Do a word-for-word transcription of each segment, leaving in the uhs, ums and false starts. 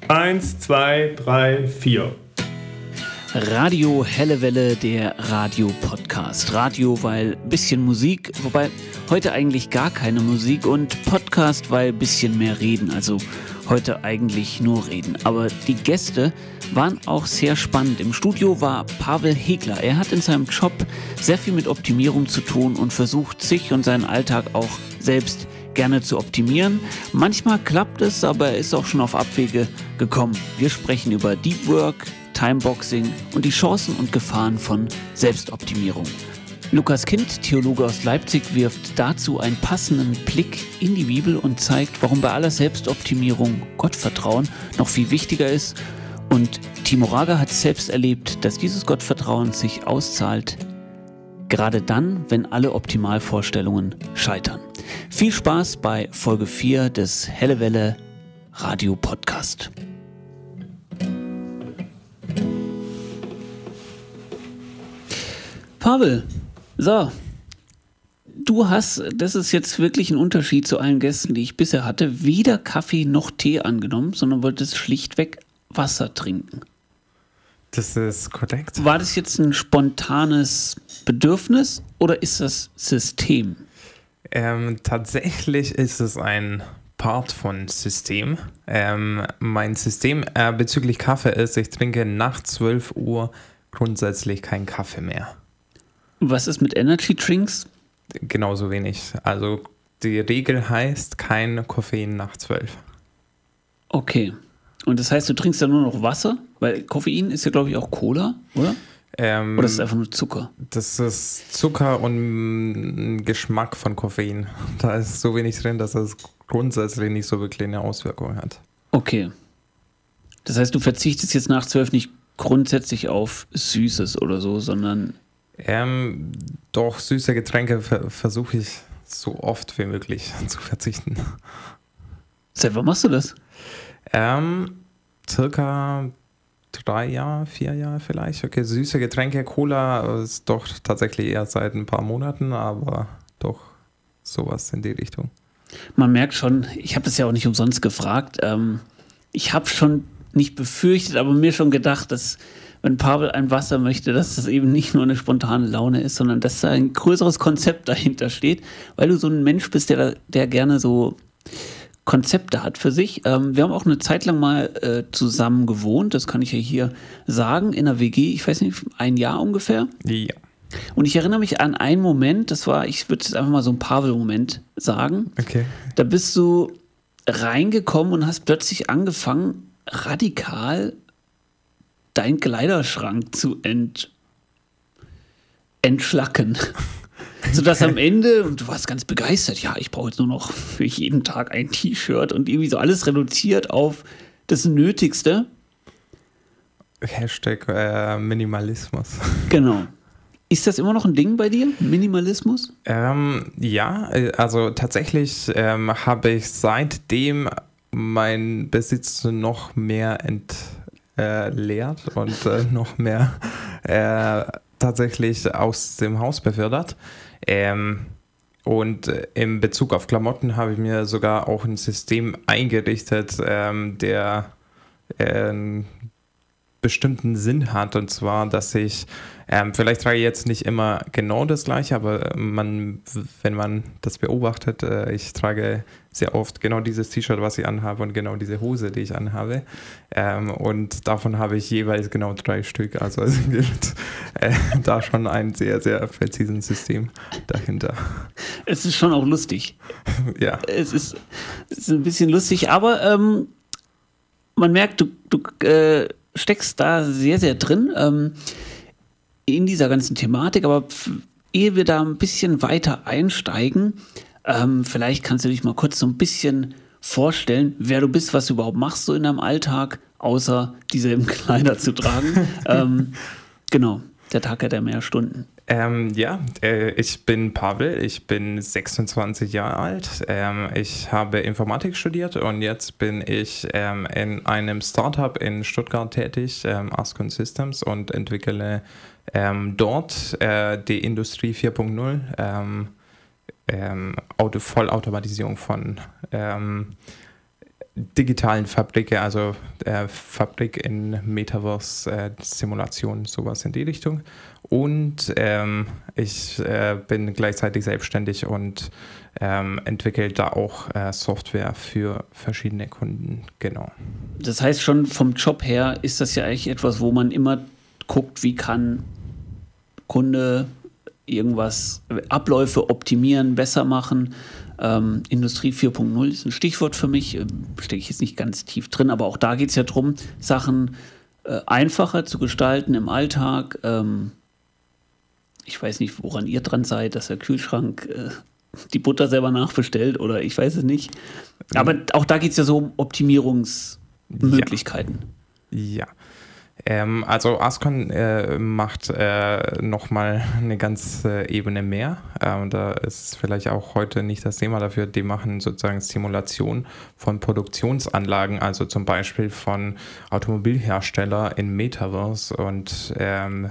Eins, zwei, drei, vier. Radio Helle Welle, der Radio-Podcast. Radio, weil bisschen Musik, wobei heute eigentlich gar keine Musik, und Podcast, weil bisschen mehr reden, also heute eigentlich nur reden. Aber die Gäste waren auch sehr spannend. Im Studio war Pavel Hegler. Er hat in seinem Job sehr viel mit Optimierung zu tun und versucht, sich und seinen Alltag auch selbst gerne zu optimieren. Manchmal klappt es, aber er ist auch schon auf Abwege gekommen. Wir sprechen über Deep Work, Timeboxing und die Chancen und Gefahren von Selbstoptimierung. Lukas Kind, Theologe aus Leipzig, wirft dazu einen passenden Blick in die Bibel und zeigt, warum bei aller Selbstoptimierung Gottvertrauen noch viel wichtiger ist. Und Timo Rager hat selbst erlebt, dass dieses Gottvertrauen sich auszahlt, gerade dann, wenn alle Optimalvorstellungen scheitern. Viel Spaß bei Folge vier des Helle Welle Radio Podcast. Pavel, so, du hast, das ist jetzt wirklich ein Unterschied zu allen Gästen, die ich bisher hatte, weder Kaffee noch Tee angenommen, sondern wolltest schlichtweg Wasser trinken. Das ist korrekt. War das jetzt ein spontanes Bedürfnis oder ist das System? Ähm, tatsächlich ist es ein Part von System. Ähm, mein System äh, bezüglich Kaffee ist, ich trinke nach zwölf Uhr grundsätzlich keinen Kaffee mehr. Was ist mit Energy Drinks? Genauso wenig. Also die Regel heißt kein Koffein nach zwölf. Okay. Und das heißt, du trinkst dann nur noch Wasser? Weil Koffein ist ja, glaube ich, auch Cola, oder? Ähm, oder ist es einfach nur Zucker? Das ist Zucker und Geschmack von Koffein. Da ist so wenig drin, dass es grundsätzlich nicht so wirklich eine Auswirkung hat. Okay. Das heißt, du verzichtest jetzt nach zwölf nicht grundsätzlich auf Süßes oder so, sondern... Ähm, doch, süße Getränke ver- versuche ich so oft wie möglich zu verzichten. Seit wann machst du das? Ähm, circa drei Jahre, vier Jahre vielleicht. Okay, süße Getränke, Cola ist doch tatsächlich eher seit ein paar Monaten, aber doch sowas in die Richtung. Man merkt schon, ich habe das ja auch nicht umsonst gefragt. Ähm, ich habe schon nicht befürchtet, aber mir schon gedacht, dass wenn Pavel ein Wasser möchte, dass das eben nicht nur eine spontane Laune ist, sondern dass da ein größeres Konzept dahinter steht, weil du so ein Mensch bist, der, der gerne so Konzepte hat für sich. Ähm, wir haben auch eine Zeit lang mal äh, zusammen gewohnt, das kann ich ja hier sagen, in einer W G, ich weiß nicht, ein Jahr ungefähr. Ja. Und ich erinnere mich an einen Moment, das war, ich würde jetzt einfach mal so einen Pavel-Moment sagen. Okay. Da bist du reingekommen und hast plötzlich angefangen, radikal deinen Kleiderschrank zu ent, entschlacken. Sodass am Ende, und du warst ganz begeistert, ja, ich brauche jetzt nur noch für jeden Tag ein T-Shirt und irgendwie so alles reduziert auf das Nötigste. Hashtag äh, Minimalismus. Genau. Ist das immer noch ein Ding bei dir, Minimalismus? Ähm, ja, also tatsächlich ähm, habe ich seitdem mein Besitz noch mehr entleert äh, und äh, noch mehr äh, tatsächlich aus dem Haus befördert. Ähm, und in Bezug auf Klamotten habe ich mir sogar auch ein System eingerichtet, ähm, der äh, bestimmten Sinn hat, und zwar, dass ich ähm, vielleicht trage ich jetzt nicht immer genau das Gleiche, aber man, wenn man das beobachtet, äh, ich trage sehr oft genau dieses T-Shirt, was ich anhabe, und genau diese Hose, die ich anhabe, ähm, und davon habe ich jeweils genau drei Stück, also es gibt äh, da schon ein sehr, sehr präzises System dahinter. Es ist schon auch lustig. Ja. Es ist, es ist ein bisschen lustig, aber ähm, man merkt, du, du äh, steckst da sehr, sehr drin ähm, in dieser ganzen Thematik, aber f- ehe wir da ein bisschen weiter einsteigen, ähm, vielleicht kannst du dich mal kurz so ein bisschen vorstellen, wer du bist, was du überhaupt machst so in deinem Alltag, außer dieselben Kleider zu tragen. ähm, genau, der Tag hat ja mehr Stunden. Ähm, ja, äh, ich bin Pavel, ich bin sechsundzwanzig Jahre alt, ähm, ich habe Informatik studiert und jetzt bin ich ähm, in einem Startup in Stuttgart tätig, ähm, Ascon Systems, und entwickle ähm, dort äh, die Industrie vier Punkt null, ähm, ähm, Auto, Vollautomatisierung von ähm, digitalen Fabrike, also äh, Fabrik in Metaverse-Simulationen, äh, sowas in die Richtung. Und ähm, ich äh, bin gleichzeitig selbstständig und ähm, entwickle da auch äh, Software für verschiedene Kunden. Genau. Das heißt, schon vom Job her ist das ja eigentlich etwas, wo man immer guckt, wie kann Kunde irgendwas, Abläufe optimieren, besser machen. Ähm, Industrie vier Punkt null ist ein Stichwort für mich, äh, stecke ich jetzt nicht ganz tief drin, aber auch da geht es ja darum, Sachen äh, einfacher zu gestalten im Alltag. Ähm, ich weiß nicht, woran ihr dran seid, dass der Kühlschrank äh, die Butter selber nachbestellt oder ich weiß es nicht. Aber auch da geht es ja so um Optimierungsmöglichkeiten. Ja. ja. Ähm, also Ascon äh, macht äh, nochmal eine ganze Ebene mehr. Ähm, da ist vielleicht auch heute nicht das Thema dafür. Die machen sozusagen Simulation von Produktionsanlagen, also zum Beispiel von Automobilherstellern in Metaverse und, ähm,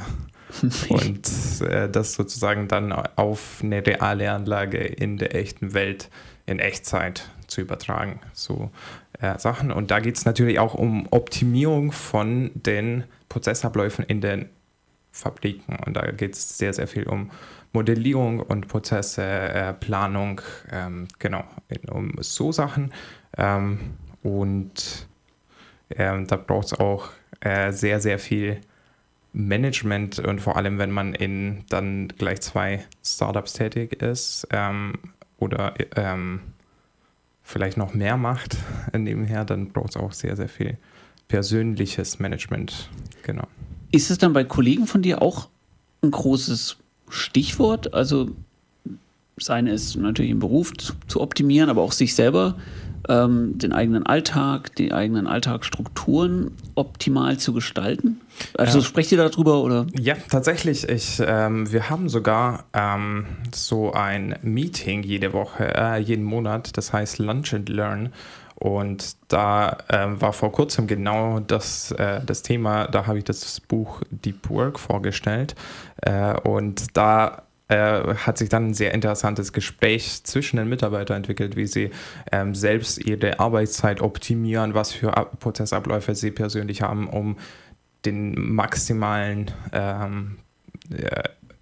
und äh, das sozusagen dann auf eine reale Anlage in der echten Welt in Echtzeit zu übertragen. So äh, Sachen. Und da geht es natürlich auch um Optimierung von den Prozessabläufen in den Fabriken. Und da geht es sehr, sehr viel um Modellierung und Prozesse, äh, Planung, ähm, genau, um so Sachen. Ähm, und ähm, da braucht es auch äh, sehr, sehr viel Management und vor allem, wenn man in dann gleich zwei Startups tätig ist ähm, oder ähm, vielleicht noch mehr macht nebenher, dann braucht es auch sehr, sehr viel persönliches Management. Genau. Ist es dann bei Kollegen von dir auch ein großes Stichwort? Also seien es natürlich im Beruf zu, zu optimieren, aber auch sich selber, ähm, den eigenen Alltag, die eigenen Alltagsstrukturen optimal zu gestalten? Also ja. Sprecht ihr darüber, oder? Ja, tatsächlich. Ich, ähm, wir haben sogar ähm, so ein Meeting jede Woche, äh, jeden Monat, das heißt Lunch and Learn. Und da äh, war vor kurzem genau das, äh, das Thema, da habe ich das Buch Deep Work vorgestellt. Äh, und da äh, hat sich dann ein sehr interessantes Gespräch zwischen den Mitarbeitern entwickelt, wie sie ähm, selbst ihre Arbeitszeit optimieren, was für Ab- Prozessabläufe sie persönlich haben, um den maximalen ähm, äh,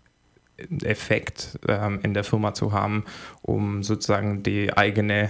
Effekt ähm, in der Firma zu haben, um sozusagen die eigene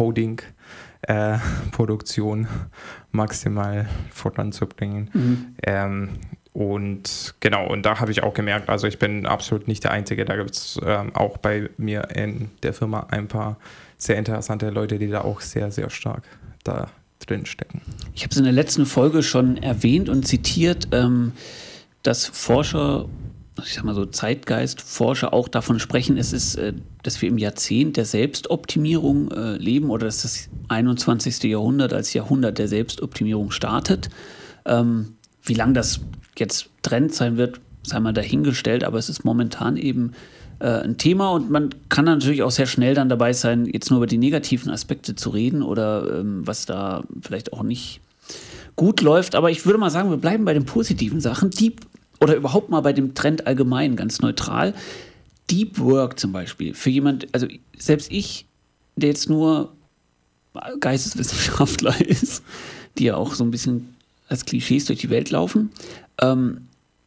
Coding-Produktion äh, maximal voranzubringen. Mhm. Ähm, und genau, und da habe ich auch gemerkt, also ich bin absolut nicht der Einzige, da gibt es ähm, auch bei mir in der Firma ein paar sehr interessante Leute, die da auch sehr, sehr stark da drin stecken. Ich habe es in der letzten Folge schon erwähnt und zitiert, ähm, dass Forscher, ich sag mal so Zeitgeistforscher auch davon sprechen, es ist, äh, dass wir im Jahrzehnt der Selbstoptimierung äh, leben oder dass das einundzwanzigste Jahrhundert als Jahrhundert der Selbstoptimierung startet. Ähm, wie lange das jetzt Trend sein wird, sei mal dahingestellt, aber es ist momentan eben äh, ein Thema und man kann natürlich auch sehr schnell dann dabei sein, jetzt nur über die negativen Aspekte zu reden oder ähm, was da vielleicht auch nicht gut läuft. Aber ich würde mal sagen, wir bleiben bei den positiven Sachen. Deep oder überhaupt mal bei dem Trend allgemein, ganz neutral. Deep Work zum Beispiel. Für jemand, also selbst ich, der jetzt nur Geisteswissenschaftler ist, die ja auch so ein bisschen als Klischees durch die Welt laufen, ähm,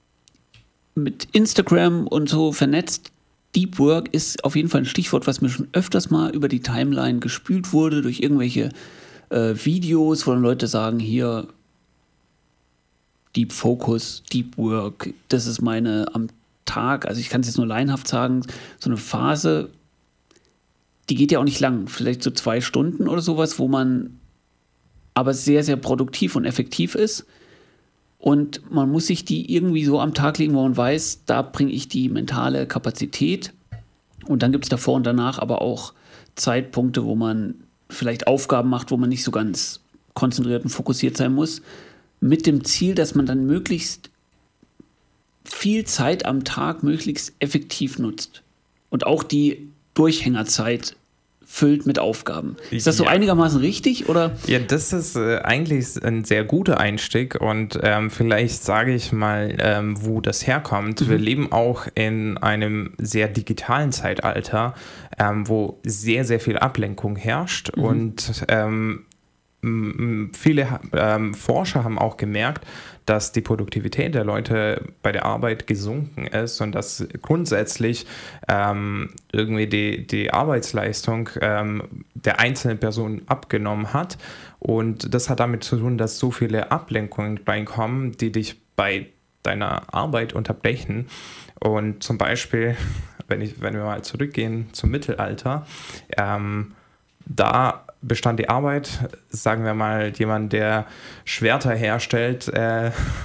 mit Instagram und so vernetzt. Deep Work ist auf jeden Fall ein Stichwort, was mir schon öfters mal über die Timeline gespült wurde, durch irgendwelche äh, Videos, wo dann Leute sagen, hier Deep Focus, Deep Work, das ist meine am Tag, also ich kann es jetzt nur laienhaft sagen, so eine Phase, die geht ja auch nicht lang, vielleicht so zwei Stunden oder sowas, wo man aber sehr, sehr produktiv und effektiv ist. Und man muss sich die irgendwie so am Tag legen, wo man weiß, da bringe ich die mentale Kapazität. Und dann gibt es davor und danach aber auch Zeitpunkte, wo man vielleicht Aufgaben macht, wo man nicht so ganz konzentriert und fokussiert sein muss. Mit dem Ziel, dass man dann möglichst viel Zeit am Tag möglichst effektiv nutzt. Und auch die Durchhängerzeit füllt mit Aufgaben. Ist das so ja. einigermaßen richtig, oder? Ja, das ist äh, eigentlich ein sehr guter Einstieg und ähm, vielleicht sage ich mal, ähm, wo das herkommt. Mhm. Wir leben auch in einem sehr digitalen Zeitalter, ähm, wo sehr, sehr viel Ablenkung herrscht mhm. und ähm, viele ähm, Forscher haben auch gemerkt, dass die Produktivität der Leute bei der Arbeit gesunken ist und dass grundsätzlich ähm, irgendwie die, die Arbeitsleistung ähm, der einzelnen Person abgenommen hat. Und das hat damit zu tun, dass so viele Ablenkungen reinkommen, die dich bei deiner Arbeit unterbrechen. Und zum Beispiel, wenn, ich, wenn wir mal zurückgehen zum Mittelalter, ähm, da bestand die Arbeit, sagen wir mal, jemand, der Schwerter herstellt, äh,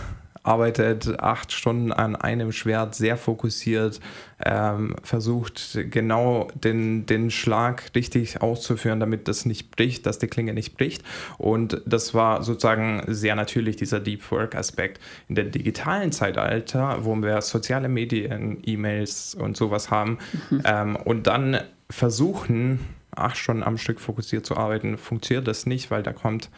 arbeitet acht Stunden an einem Schwert, sehr fokussiert, ähm, versucht genau den, den Schlag richtig auszuführen, damit das nicht bricht, dass die Klinge nicht bricht. Und das war sozusagen sehr natürlich, dieser Deep Work-Aspekt. In der digitalen Zeitalter, wo wir soziale Medien, E-Mails und sowas haben, mhm. ähm, und dann versuchen, acht Stunden am Stück fokussiert zu arbeiten, funktioniert das nicht, weil da kommt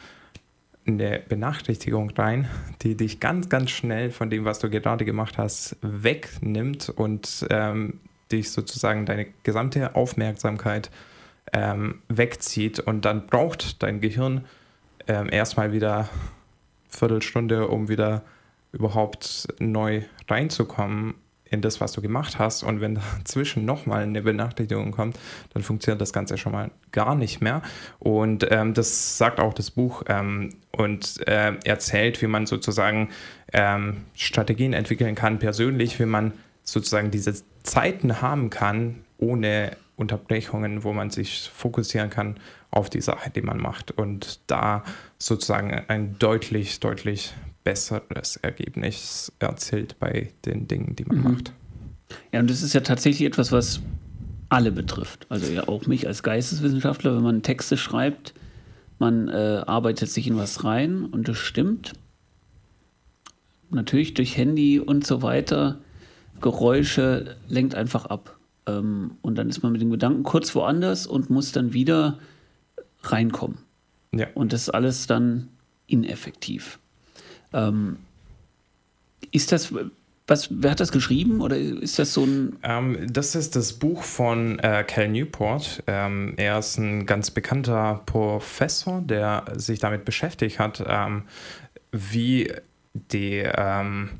eine Benachrichtigung rein, die dich ganz, ganz schnell von dem, was du gerade gemacht hast, wegnimmt und ähm, dich sozusagen deine gesamte Aufmerksamkeit ähm, wegzieht. Und dann braucht dein Gehirn ähm, erstmal wieder eine Viertelstunde, um wieder überhaupt neu reinzukommen in das, was du gemacht hast. Und wenn dazwischen nochmal eine Benachrichtigung kommt, dann funktioniert das Ganze schon mal gar nicht mehr. Und ähm, das sagt auch das Buch ähm, und äh, erzählt, wie man sozusagen ähm, Strategien entwickeln kann, persönlich, wie man sozusagen diese Zeiten haben kann, ohne Unterbrechungen, wo man sich fokussieren kann auf die Sache, die man macht. Und da sozusagen ein deutlich, deutlich besseres Ergebnis erzielt bei den Dingen, die man mhm. macht. Ja, und das ist ja tatsächlich etwas, was alle betrifft. Also ja auch mich als Geisteswissenschaftler, wenn man Texte schreibt, man äh, arbeitet sich in was rein und das stimmt. Natürlich durch Handy und so weiter, Geräusche lenkt einfach ab. Ähm, und dann ist man mit den Gedanken kurz woanders und muss dann wieder reinkommen. Ja. Und das ist alles dann ineffektiv. Ähm, ist das, was, wer hat das geschrieben oder ist das so ein... Ähm, das ist das Buch von äh, Cal Newport. Ähm, er ist ein ganz bekannter Professor, der sich damit beschäftigt hat, ähm, wie die, ähm,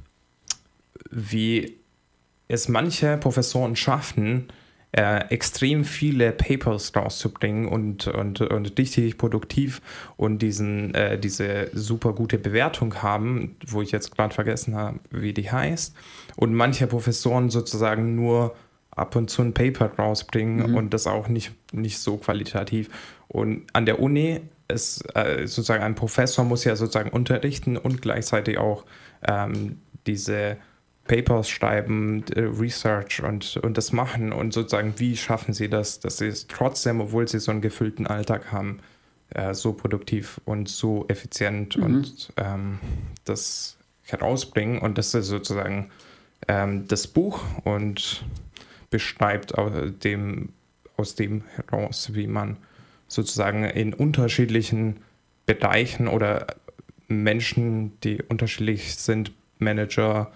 wie es manche Professoren schaffen, Äh, extrem viele Papers rauszubringen und, und, und richtig produktiv und diesen, äh, diese super gute Bewertung haben, wo ich jetzt gerade vergessen habe, wie die heißt. Und manche Professoren sozusagen nur ab und zu ein Paper rausbringen mhm. und das auch nicht, nicht so qualitativ. Und an der Uni ist äh, sozusagen ein Professor muss ja sozusagen unterrichten und gleichzeitig auch ähm, diese Papers schreiben, Research und, und das machen und sozusagen, wie schaffen sie das, dass sie es trotzdem, obwohl sie so einen gefüllten Alltag haben, äh, so produktiv und so effizient mhm. und ähm, das herausbringen. Und das ist sozusagen ähm, das Buch und beschreibt aus dem, aus dem heraus, wie man sozusagen in unterschiedlichen Bereichen oder Menschen, die unterschiedlich sind, Manager,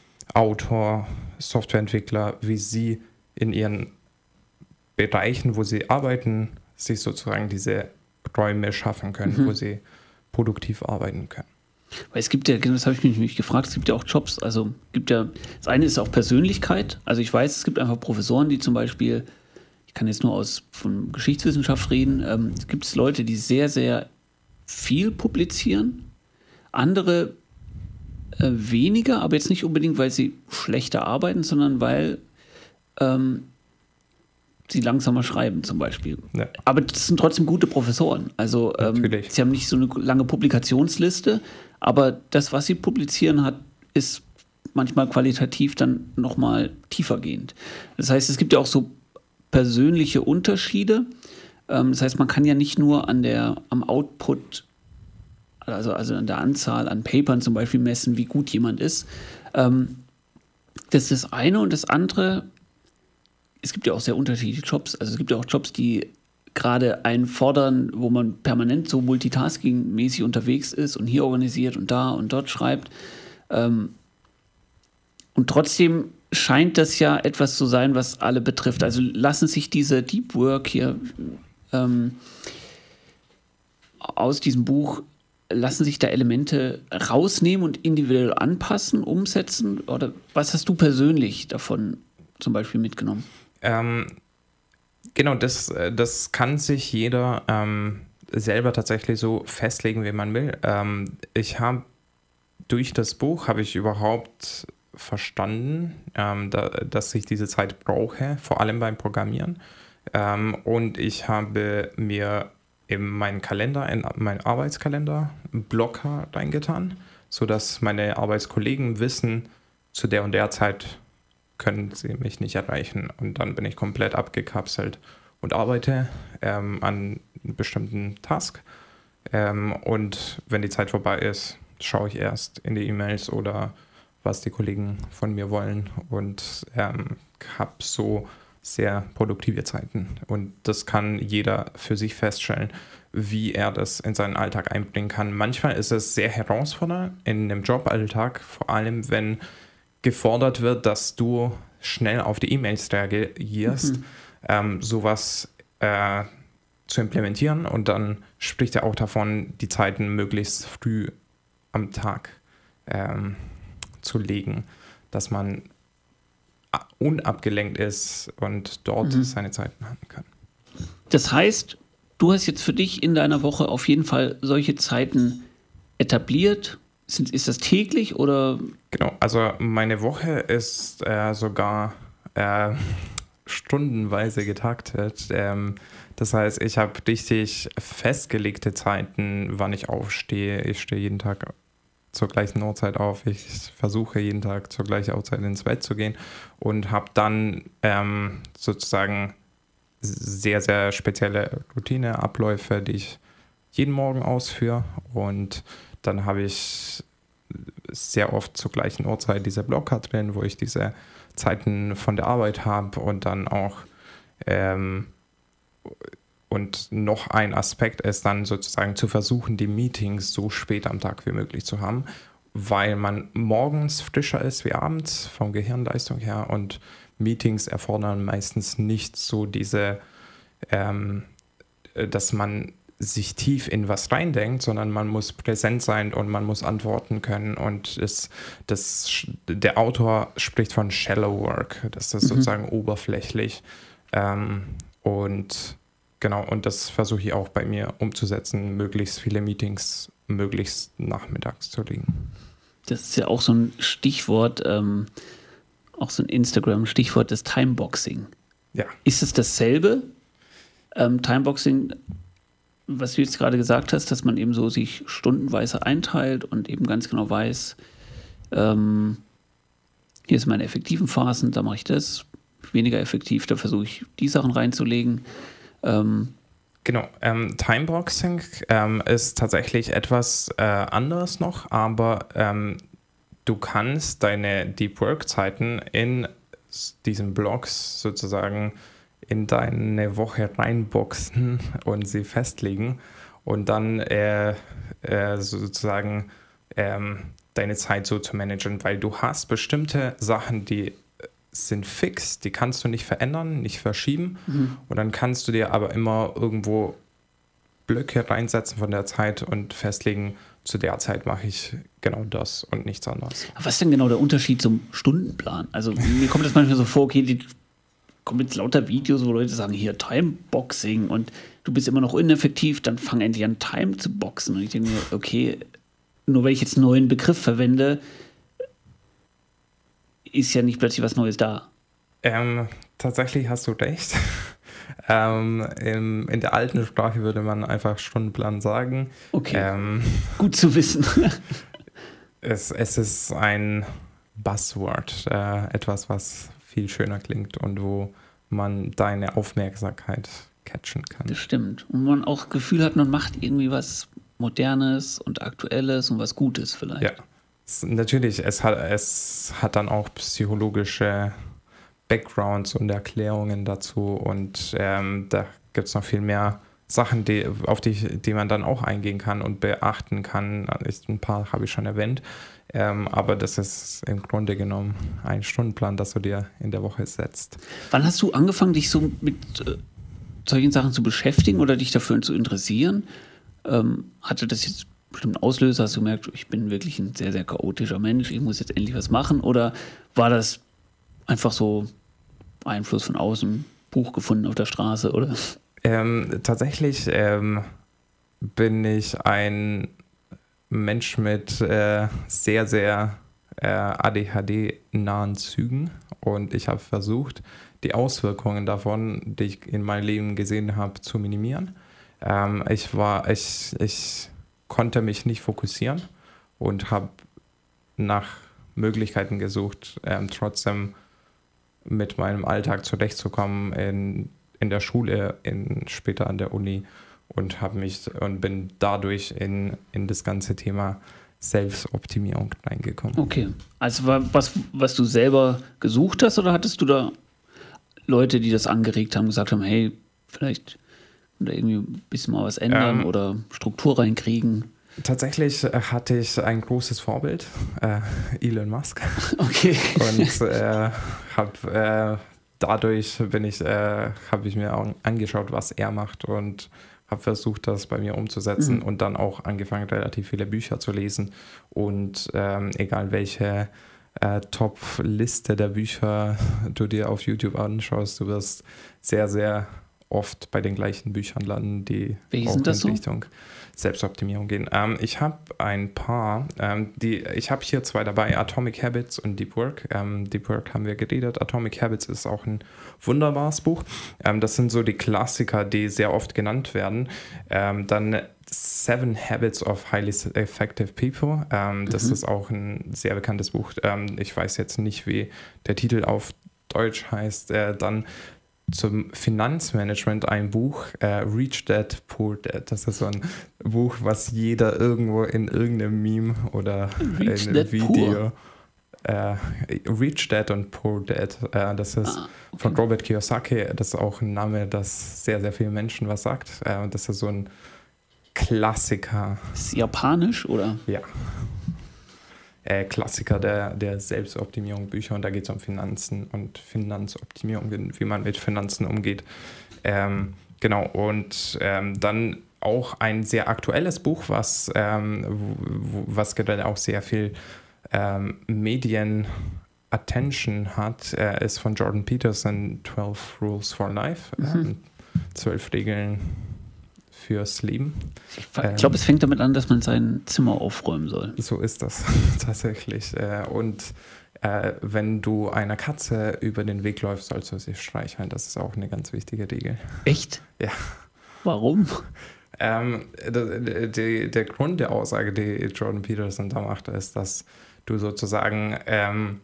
Autor, Softwareentwickler, wie sie in ihren Bereichen, wo sie arbeiten, sich sozusagen diese Räume schaffen können, mhm. wo sie produktiv arbeiten können. Weil es gibt ja, das habe ich mich nämlich gefragt, es gibt ja auch Jobs, also gibt ja, das eine ist auch Persönlichkeit, also ich weiß, es gibt einfach Professoren, die zum Beispiel, ich kann jetzt nur aus von Geschichtswissenschaft reden, ähm, es gibt Leute, die sehr, sehr viel publizieren, andere Äh, weniger, aber jetzt nicht unbedingt, weil sie schlechter arbeiten, sondern weil ähm, sie langsamer schreiben zum Beispiel. Ja. Aber das sind trotzdem gute Professoren. Also ähm, sie haben nicht so eine lange Publikationsliste, aber das, was sie publizieren, hat, ist manchmal qualitativ dann nochmal tiefergehend. Das heißt, es gibt ja auch so persönliche Unterschiede. Ähm, das heißt, man kann ja nicht nur an der, am Output Also, also an der Anzahl an Papern zum Beispiel messen, wie gut jemand ist. Ähm, das ist das eine. Und das andere, es gibt ja auch sehr unterschiedliche Jobs. Also es gibt ja auch Jobs, die gerade einen fordern, wo man permanent so multitasking-mäßig unterwegs ist und hier organisiert und da und dort schreibt. Ähm, und trotzdem scheint das ja etwas zu sein, was alle betrifft. Also lassen sich diese Deep Work hier ähm, aus diesem Buch, lassen sich da Elemente rausnehmen und individuell anpassen, umsetzen? Oder was hast du persönlich davon zum Beispiel mitgenommen? Ähm, genau, das, das kann sich jeder ähm, selber tatsächlich so festlegen, wie man will. Ähm, ich habe durch das Buch habe ich überhaupt verstanden, ähm, da, dass ich diese Zeit brauche, vor allem beim Programmieren. Ähm, und ich habe mir in meinen Kalender, in meinen Arbeitskalender Blocker reingetan, sodass meine Arbeitskollegen wissen, zu der und der Zeit können sie mich nicht erreichen. Und dann bin ich komplett abgekapselt und arbeite ähm, an einem bestimmten Task. Ähm, und wenn die Zeit vorbei ist, schaue ich erst in die E-Mails oder was die Kollegen von mir wollen und ähm, habe so sehr produktive Zeiten. Und das kann jeder für sich feststellen, wie er das in seinen Alltag einbringen kann. Manchmal ist es sehr herausfordernd in einem Joballtag, vor allem wenn gefordert wird, dass du schnell auf die E-Mails reagierst, mhm. ähm, sowas äh, zu implementieren. Und dann spricht er auch davon, die Zeiten möglichst früh am Tag ähm, zu legen, dass man unabgelenkt ist und dort mhm. seine Zeiten haben kann. Das heißt, du hast jetzt für dich in deiner Woche auf jeden Fall solche Zeiten etabliert. Sind, ist das täglich oder? Genau, also meine Woche ist äh, sogar äh, stundenweise getaktet. Ähm, das heißt, ich habe richtig festgelegte Zeiten, wann ich aufstehe. Ich stehe jeden Tag zur gleichen Uhrzeit auf. Ich versuche jeden Tag zur gleichen Uhrzeit ins Bett zu gehen und habe dann ähm, sozusagen sehr, sehr spezielle Routineabläufe, die ich jeden Morgen ausführe. Und dann habe ich sehr oft zur gleichen Uhrzeit diese Blocker drin, wo ich diese Zeiten von der Arbeit habe und dann auch ähm, und noch ein Aspekt ist dann sozusagen zu versuchen, die Meetings so spät am Tag wie möglich zu haben, weil man morgens frischer ist wie abends vom Gehirnleistung her und Meetings erfordern meistens nicht so diese, ähm, dass man sich tief in was reindenkt, sondern man muss präsent sein und man muss antworten können und es, das, der Autor spricht von Shallow Work, das ist mhm. sozusagen oberflächlich ähm, und genau, und das versuche ich auch bei mir umzusetzen, möglichst viele Meetings möglichst nachmittags zu legen. Das ist ja auch so ein Stichwort, ähm, auch so ein Instagram-Stichwort, das Timeboxing. Ja. Ist es dasselbe? Ähm, Timeboxing, was du jetzt gerade gesagt hast, dass man eben so sich stundenweise einteilt und eben ganz genau weiß, ähm, hier sind meine effektiven Phasen, da mache ich das, weniger effektiv, da versuche ich die Sachen reinzulegen. Ähm, Genau, ähm, Timeboxing ähm, ist tatsächlich etwas äh, anderes noch, aber ähm, du kannst deine Deep Work-Zeiten in diesen Blocks sozusagen in deine Woche reinboxen und sie festlegen und dann äh, äh, sozusagen ähm, deine Zeit so zu managen, weil du hast bestimmte Sachen, die sind fix, die kannst du nicht verändern, nicht verschieben mhm. und dann kannst du dir aber immer irgendwo Blöcke reinsetzen von der Zeit und festlegen, zu der Zeit mache ich genau das und nichts anderes. Was ist denn genau der Unterschied zum Stundenplan? Also mir kommt das manchmal so vor, okay, die kommen jetzt lauter Videos, wo Leute sagen, hier Timeboxing und du bist immer noch ineffektiv, dann fang endlich an Time zu boxen und ich denke mir, okay, nur weil ich jetzt einen neuen Begriff verwende, ist ja nicht plötzlich was Neues da. Ähm, tatsächlich hast du recht. ähm, in, in der alten Sprache würde man einfach Stundenplan sagen. Okay, ähm, gut zu wissen. es, es ist ein Buzzword, äh, etwas, was viel schöner klingt und wo man deine Aufmerksamkeit catchen kann. Das stimmt. Und man auch das Gefühl hat, man macht irgendwie was Modernes und Aktuelles und was Gutes vielleicht. Ja. Natürlich, es hat, es hat dann auch psychologische Backgrounds und Erklärungen dazu und ähm, da gibt es noch viel mehr Sachen, die, auf die, die man dann auch eingehen kann und beachten kann. Ein paar habe ich schon erwähnt, ähm, aber das ist im Grunde genommen ein Stundenplan, das du dir in der Woche setzt. Wann hast du angefangen, dich so mit äh, solchen Sachen zu beschäftigen oder dich dafür zu interessieren? Ähm, hatte das jetzt bestimmt einen Auslöser? Hast du gemerkt, ich bin wirklich ein sehr, sehr chaotischer Mensch, ich muss jetzt endlich was machen? Oder war das einfach so Einfluss von außen, Buch gefunden auf der Straße, oder? Ähm, tatsächlich ähm, bin ich ein Mensch mit äh, sehr, sehr äh, A D H D-nahen Zügen und ich habe versucht, die Auswirkungen davon, die ich in meinem Leben gesehen habe, zu minimieren. Ähm, ich war, ich, ich konnte mich nicht fokussieren und habe nach Möglichkeiten gesucht, ähm, trotzdem mit meinem Alltag zurechtzukommen in, in der Schule, in, später an der Uni und habe mich und bin dadurch in, in das ganze Thema Selbstoptimierung reingekommen. Okay, also war was, was du selber gesucht hast, oder hattest du da Leute, die das angeregt haben, gesagt haben, hey, vielleicht oder irgendwie ein bisschen mal was ändern ähm, oder Struktur reinkriegen? Tatsächlich hatte ich ein großes Vorbild, äh, Elon Musk. Okay. Und äh, hab, äh, dadurch bin ich, äh, habe ich mir auch angeschaut, was er macht und habe versucht, das bei mir umzusetzen mhm. und dann auch angefangen, relativ viele Bücher zu lesen. Und ähm, egal welche äh, Top-Liste der Bücher du dir auf YouTube anschaust, du wirst sehr, sehr oft bei den gleichen Büchern landen, die Wie auch in so? Richtung Selbstoptimierung gehen. Ähm, ich habe ein paar, ähm, die, ich habe hier zwei dabei, Atomic Habits und Deep Work. Ähm, Deep Work haben wir geredet. Atomic Habits ist auch ein wunderbares Buch. Ähm, das sind so die Klassiker, die sehr oft genannt werden. Ähm, dann Seven Habits of Highly Effective People. Ähm, das mhm. ist auch ein sehr bekanntes Buch. Ähm, ich weiß jetzt nicht, wie der Titel auf Deutsch heißt. Äh, dann zum Finanzmanagement ein Buch, äh, Rich Dad, Poor Dad. Das ist so ein Buch, was jeder irgendwo in irgendeinem Meme oder Rich in einem Video. Äh, Rich Dad und Poor Dad. Äh, das ist ah, okay. von Robert Kiyosaki. Das ist auch ein Name, das sehr, sehr vielen Menschen was sagt. Äh, das ist so ein Klassiker. Ist es japanisch, oder? Ja. Äh, Klassiker der, der Selbstoptimierung Bücher und da geht es um Finanzen und Finanzoptimierung, wie, wie man mit Finanzen umgeht. Ähm, genau, und ähm, dann auch ein sehr aktuelles Buch, was, ähm, w- was gerade auch sehr viel ähm, Medien-Attention hat, äh, ist von Jordan Peterson, twelve Rules for Life, mhm. ähm, zwölf Regeln fürs Leben. Ich glaube, ähm, es fängt damit an, dass man sein Zimmer aufräumen soll. So ist das tatsächlich. Und äh, wenn du einer Katze über den Weg läufst, sollst du sie streicheln. Das ist auch eine ganz wichtige Regel. Echt? Ja. Warum? Ähm, die, die, der Grund der Aussage, die Jordan Peterson da macht, ist, dass du sozusagen ähm,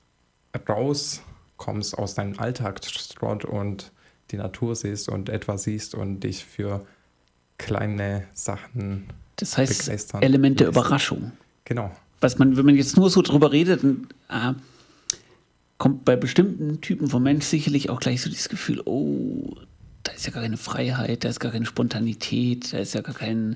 rauskommst aus deinem Alltagstrott und die Natur siehst und etwas siehst und dich für kleine Sachen das heißt begeistern. Element der Überraschung. Genau. Was man, wenn man jetzt nur so drüber redet, dann, äh, kommt bei bestimmten Typen von Mensch sicherlich auch gleich so dieses Gefühl, oh, da ist ja gar keine Freiheit, da ist gar keine Spontanität, da ist ja gar kein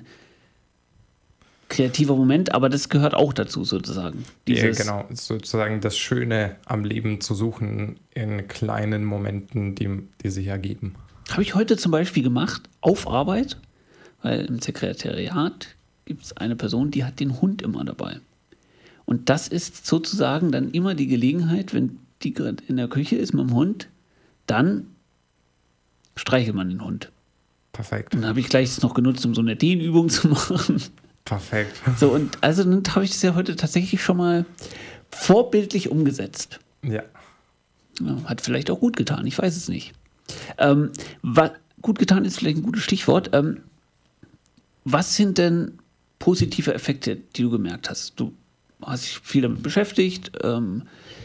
kreativer Moment, aber das gehört auch dazu sozusagen. Dieses ja, genau, sozusagen das Schöne am Leben zu suchen in kleinen Momenten, die, die sich ergeben. Habe ich heute zum Beispiel gemacht, auf Arbeit, weil im Sekretariat gibt es eine Person, die hat den Hund immer dabei. Und das ist sozusagen dann immer die Gelegenheit, wenn die gerade in der Küche ist mit dem Hund, dann streichelt man den Hund. Perfekt. Und dann habe ich gleich noch genutzt, um so eine Dehnübung zu machen. Perfekt. So, und also dann habe ich das ja heute tatsächlich schon mal vorbildlich umgesetzt. Ja. Ja, hat vielleicht auch gut getan, ich weiß es nicht. Ähm, was gut getan ist vielleicht ein gutes Stichwort. Ähm, was sind denn positive Effekte, die du gemerkt hast? Du hast dich viel damit beschäftigt. Ähm,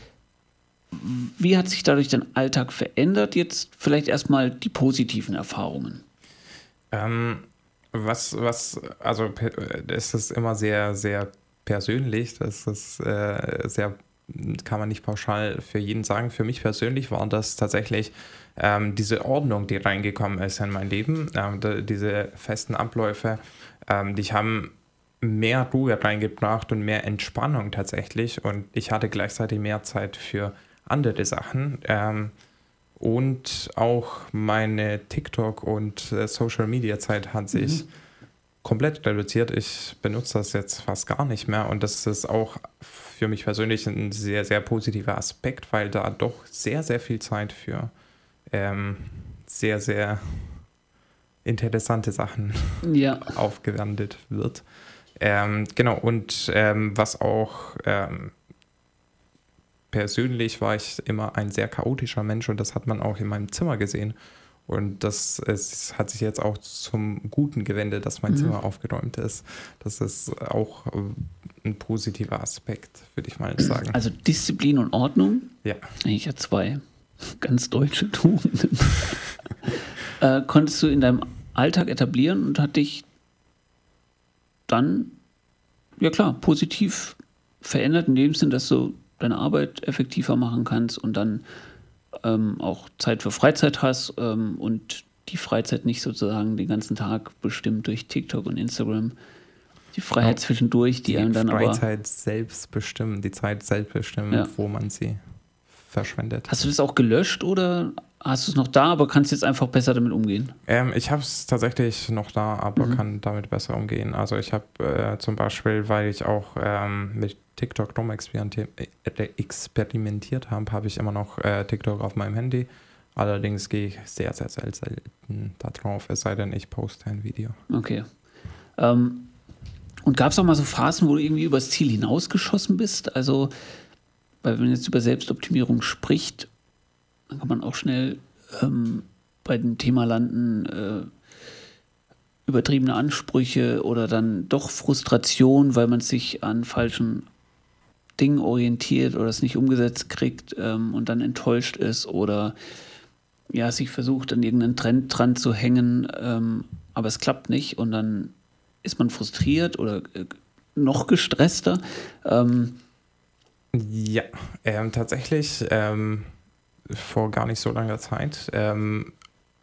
wie hat sich dadurch dein Alltag verändert? Jetzt vielleicht erstmal die positiven Erfahrungen. Ähm, was, was, also es ist immer sehr, sehr persönlich. Das ist äh, sehr, kann man nicht pauschal für jeden sagen. Für mich persönlich war das tatsächlich ähm, diese Ordnung, die reingekommen ist in mein Leben. Ähm, die, diese festen Abläufe, ähm, die haben mehr Ruhe reingebracht und mehr Entspannung tatsächlich. Und ich hatte gleichzeitig mehr Zeit für andere Sachen. Ähm, und auch meine TikTok- und äh, Social-Media-Zeit hat sich mhm. komplett reduziert. Ich benutze das jetzt fast gar nicht mehr und das ist auch für mich persönlich ein sehr, sehr positiver Aspekt, weil da doch sehr, sehr viel Zeit für ähm, sehr, sehr interessante Sachen ja. aufgewendet wird. Ähm, genau, und ähm, was auch ähm, persönlich war ich immer ein sehr chaotischer Mensch und das hat man auch in meinem Zimmer gesehen. Und das es hat sich jetzt auch zum Guten gewendet, dass mein mhm. Zimmer aufgeräumt ist. Das ist auch ein positiver Aspekt, würde ich mal sagen. Also Disziplin und Ordnung? Ja. Ich habe zwei ganz deutsche Tugenden. äh, konntest du in deinem Alltag etablieren und hat dich dann, ja klar, positiv verändert, in dem Sinn, dass du deine Arbeit effektiver machen kannst und dann ähm, auch Zeit für Freizeit hast ähm, und die Freizeit nicht sozusagen den ganzen Tag bestimmt durch TikTok und Instagram. Die Freiheit ja, zwischendurch, die, die einem dann Freizeit aber... Die Freizeit selbst bestimmen, die Zeit selbst bestimmen, ja. wo man sie verschwendet. Hast du das auch gelöscht oder hast du es noch da, aber kannst jetzt einfach besser damit umgehen? Ähm, ich habe es tatsächlich noch da, aber mhm. kann damit besser umgehen. Also ich habe äh, zum Beispiel, weil ich auch ähm, mit TikTok rum experimentiert, äh, experimentiert habe, habe ich immer noch äh, TikTok auf meinem Handy. Allerdings gehe ich sehr, sehr, sehr selten da drauf, es sei denn, ich poste ein Video. Okay. Ähm, und gab es auch mal so Phasen, wo du irgendwie übers Ziel hinausgeschossen bist? Also, weil wenn man jetzt über Selbstoptimierung spricht, dann kann man auch schnell ähm, bei dem Thema landen, äh, übertriebene Ansprüche oder dann doch Frustration, weil man sich an falschen Dingen orientiert oder es nicht umgesetzt kriegt ähm, und dann enttäuscht ist oder ja, sich versucht, an irgendeinen Trend dran zu hängen, ähm, aber es klappt nicht und dann ist man frustriert oder äh, noch gestresster. Ähm, ja, ähm, tatsächlich ähm, vor gar nicht so langer Zeit ähm,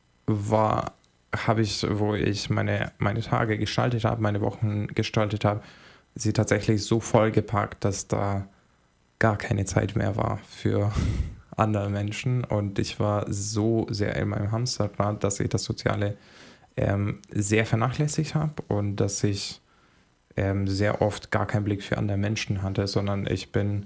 war, habe ich, wo ich meine, meine Tage gestaltet habe, meine Wochen gestaltet habe, sie tatsächlich so vollgepackt, dass da gar keine Zeit mehr war für andere Menschen und ich war so sehr in meinem Hamsterrad, dass ich das Soziale ähm, sehr vernachlässigt habe und dass ich ähm, sehr oft gar keinen Blick für andere Menschen hatte, sondern ich bin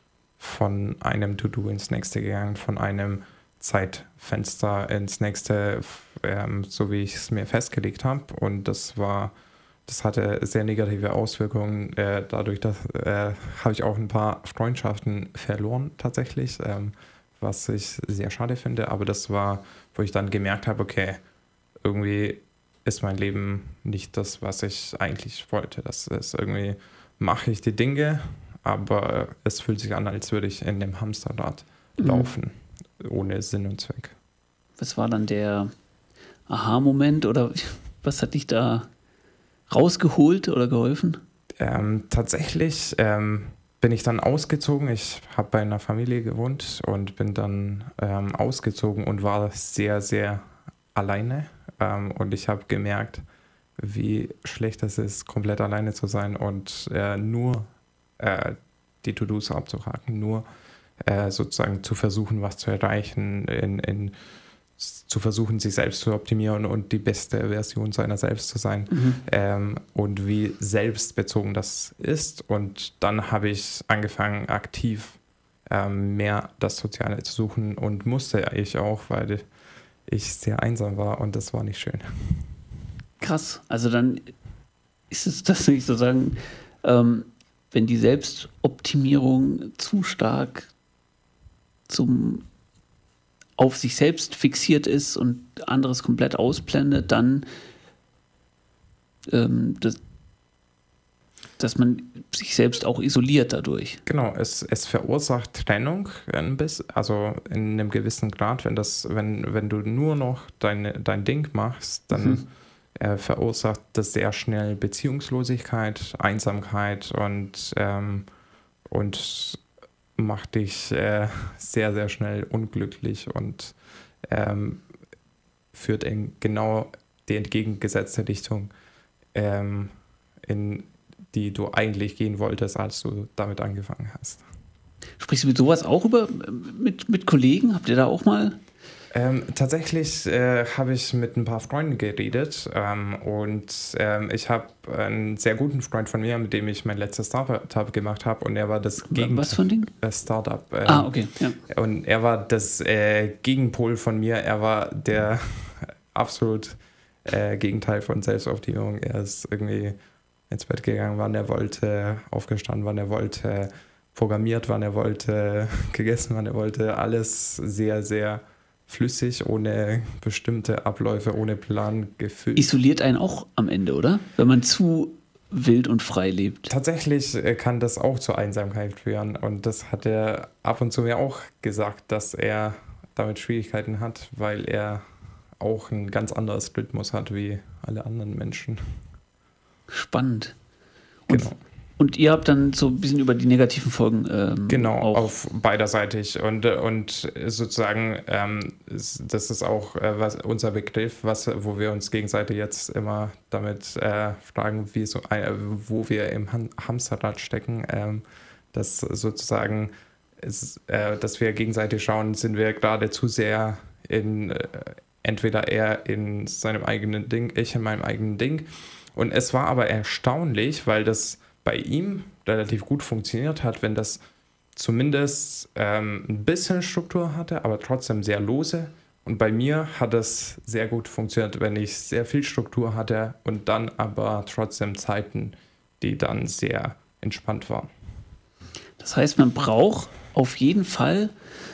von einem To-Do ins nächste gegangen, von einem Zeitfenster ins nächste, ähm, so wie ich es mir festgelegt habe und das war Das hatte sehr negative Auswirkungen. Äh, dadurch dass, äh, habe ich auch ein paar Freundschaften verloren tatsächlich, ähm, was ich sehr schade finde. Aber das war, wo ich dann gemerkt habe, okay, irgendwie ist mein Leben nicht das, was ich eigentlich wollte. Das ist irgendwie, mache ich die Dinge, aber es fühlt sich an, als würde ich in dem Hamsterrad mhm. laufen, ohne Sinn und Zweck. Was war dann der Aha-Moment oder was hat dich da rausgeholt oder geholfen? Ähm, tatsächlich ähm, bin ich dann ausgezogen. Ich habe bei einer Familie gewohnt und bin dann ähm, ausgezogen und war sehr, sehr alleine. Ähm, und ich habe gemerkt, wie schlecht es ist, komplett alleine zu sein und äh, nur äh, die To-Dos abzuhaken, nur äh, sozusagen zu versuchen, was zu erreichen, in, in zu versuchen, sich selbst zu optimieren und die beste Version seiner selbst zu sein mhm. ähm, und wie selbstbezogen das ist. Und dann habe ich angefangen, aktiv ähm, mehr das Soziale zu suchen und musste ich auch, weil ich sehr einsam war und das war nicht schön. Krass, also dann ist es das nicht sozusagen, ähm, wenn die Selbstoptimierung zu stark zum auf sich selbst fixiert ist und anderes komplett ausblendet, dann ähm, das, dass man sich selbst auch isoliert dadurch. Genau, es, es verursacht Trennung ein bisschen, also in einem gewissen Grad, wenn das, wenn, wenn du nur noch dein, dein Ding machst, dann mhm. äh, verursacht das sehr schnell Beziehungslosigkeit, Einsamkeit und, ähm, und macht dich äh, sehr, sehr schnell unglücklich und ähm, führt in genau die entgegengesetzte Richtung, ähm, in die du eigentlich gehen wolltest, als du damit angefangen hast. Sprichst du mit sowas auch über mit, mit Kollegen? Habt ihr da auch mal Ähm, tatsächlich äh, habe ich mit ein paar Freunden geredet ähm, und ähm, ich habe einen sehr guten Freund von mir, mit dem ich mein letztes Startup gemacht habe und er war das Gegenteil. Was für ein Ding? Äh, Startup. Ähm, ah, okay. Ja. Und er war das äh, Gegenpol von mir. Er war der absolut äh, Gegenteil von Selbstoptimierung. Er ist irgendwie ins Bett gegangen, wann er wollte, aufgestanden, wann er wollte, programmiert, wann er wollte, gegessen, wann er wollte. Alles sehr, sehr flüssig, ohne bestimmte Abläufe, ohne Plan gefüllt. Isoliert einen auch am Ende, oder? Wenn man zu wild und frei lebt. Tatsächlich kann das auch zur Einsamkeit führen. Und das hat er ab und zu mir auch gesagt, dass er damit Schwierigkeiten hat, weil er auch ein ganz anderes Rhythmus hat wie alle anderen Menschen. Spannend. Und genau. Und ihr habt dann so ein bisschen über die negativen Folgen ähm, Genau, auch auf beiderseitig. Und, und sozusagen, ähm, das ist auch äh, was, unser Begriff, was, wo wir uns gegenseitig jetzt immer damit äh, fragen, wie so, äh, wo wir im Ham- Hamsterrad stecken. Ähm, dass sozusagen, ist, äh, dass wir gegenseitig schauen, sind wir gerade zu sehr in, äh, entweder er in seinem eigenen Ding, ich in meinem eigenen Ding. Und es war aber erstaunlich, weil das bei ihm relativ gut funktioniert hat, wenn das zumindest ähm, ein bisschen Struktur hatte, aber trotzdem sehr lose. Und bei mir hat es sehr gut funktioniert, wenn ich sehr viel Struktur hatte und dann aber trotzdem Zeiten, die dann sehr entspannt waren. Das heißt, man braucht auf jeden Fall,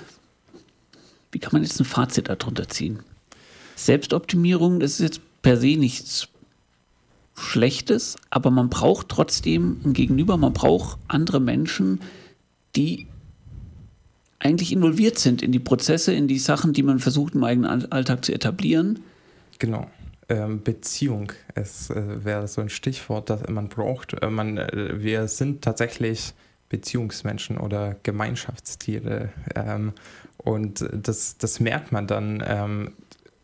wie kann man jetzt ein Fazit darunter ziehen? Selbstoptimierung, das ist jetzt per se nichts Schlechtes, aber man braucht trotzdem ein Gegenüber, man braucht andere Menschen, die eigentlich involviert sind in die Prozesse, in die Sachen, die man versucht im eigenen Alltag zu etablieren. Genau. Ähm, Beziehung es, äh, wäre so ein Stichwort, das man braucht. Äh, man, äh, wir sind tatsächlich Beziehungsmenschen oder Gemeinschaftstiere ähm, und das, das merkt man dann, ähm,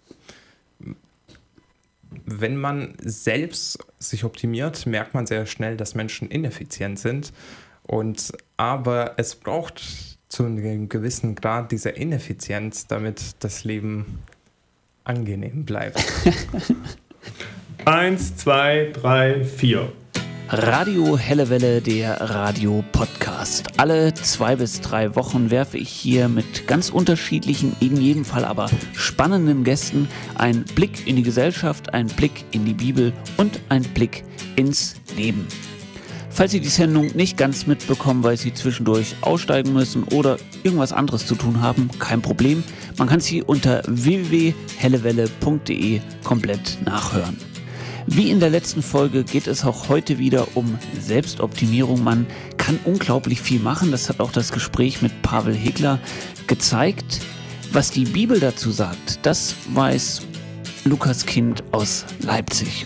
wenn man selbst sich optimiert, merkt man sehr schnell, dass Menschen ineffizient sind. Und, aber es braucht zu einem gewissen Grad diese Ineffizienz, damit das Leben angenehm bleibt. Eins, zwei, drei, vier. Radio Helle Welle, der Radio-Podcast. Alle zwei bis drei Wochen werfe ich hier mit ganz unterschiedlichen, in jedem Fall aber spannenden Gästen einen Blick in die Gesellschaft, einen Blick in die Bibel und einen Blick ins Leben. Falls Sie die Sendung nicht ganz mitbekommen, weil Sie zwischendurch aussteigen müssen oder irgendwas anderes zu tun haben, kein Problem. Man kann sie unter w w w punkt hellewelle punkt d e komplett nachhören. Wie in der letzten Folge geht es auch heute wieder um Selbstoptimierung. Man kann unglaublich viel machen. Das hat auch das Gespräch mit Pavel Hegler gezeigt. Was die Bibel dazu sagt, das weiß Lukas Kind aus Leipzig.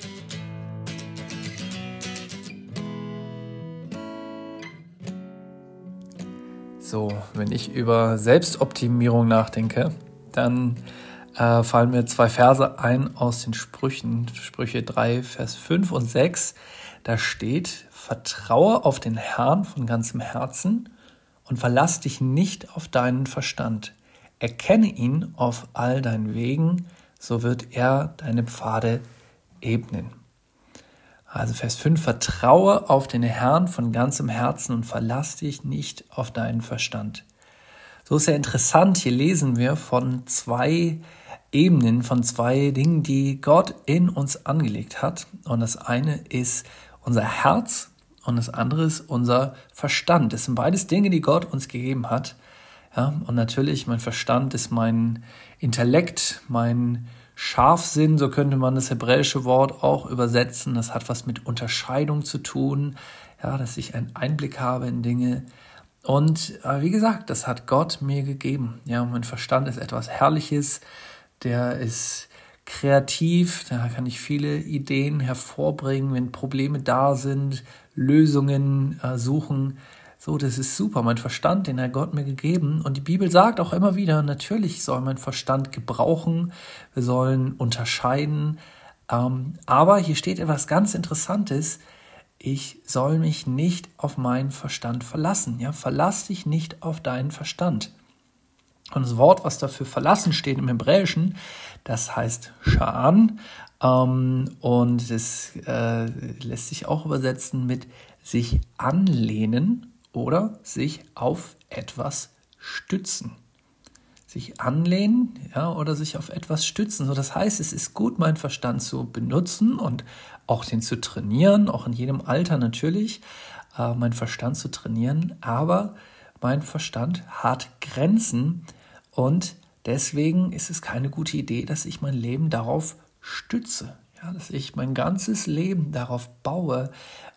So, wenn ich über Selbstoptimierung nachdenke, dann äh, fallen mir zwei Verse ein aus den Sprüchen. Sprüche drei, Vers fünf und sechs. Da steht: Vertraue auf den Herrn von ganzem Herzen und verlass dich nicht auf deinen Verstand. Erkenne ihn auf all deinen Wegen, so wird er deine Pfade ebnen. Also Vers fünf, vertraue auf den Herrn von ganzem Herzen und verlass dich nicht auf deinen Verstand. So ist ja interessant, hier lesen wir von zwei Ebenen, von zwei Dingen, die Gott in uns angelegt hat. Und das eine ist unser Herz und das andere ist unser Verstand. Das sind beides Dinge, die Gott uns gegeben hat. Ja, und natürlich, mein Verstand ist mein Intellekt, mein Scharfsinn, so könnte man das hebräische Wort auch übersetzen. Das hat was mit Unterscheidung zu tun, ja, dass ich einen Einblick habe in Dinge. Und äh, wie gesagt, das hat Gott mir gegeben. Ja, mein Verstand ist etwas Herrliches, der ist kreativ, da kann ich viele Ideen hervorbringen, wenn Probleme da sind, Lösungen äh, suchen. So, das ist super. Mein Verstand, den hat Gott mir gegeben. Und die Bibel sagt auch immer wieder, natürlich soll mein Verstand gebrauchen. Wir sollen unterscheiden. Ähm, aber hier steht etwas ganz Interessantes. Ich soll mich nicht auf meinen Verstand verlassen. Ja, verlass dich nicht auf deinen Verstand. Und das Wort, was dafür verlassen steht im Hebräischen, das heißt Scha'an. Ähm, und es äh, lässt sich auch übersetzen mit sich anlehnen oder sich auf etwas stützen. Sich anlehnen, ja, oder sich auf etwas stützen. So, das heißt, es ist gut, meinen Verstand zu benutzen und auch den zu trainieren, auch in jedem Alter natürlich, äh, meinen Verstand zu trainieren. Aber mein Verstand hat Grenzen und deswegen ist es keine gute Idee, dass ich mein Leben darauf stütze. Ja, dass ich mein ganzes Leben darauf baue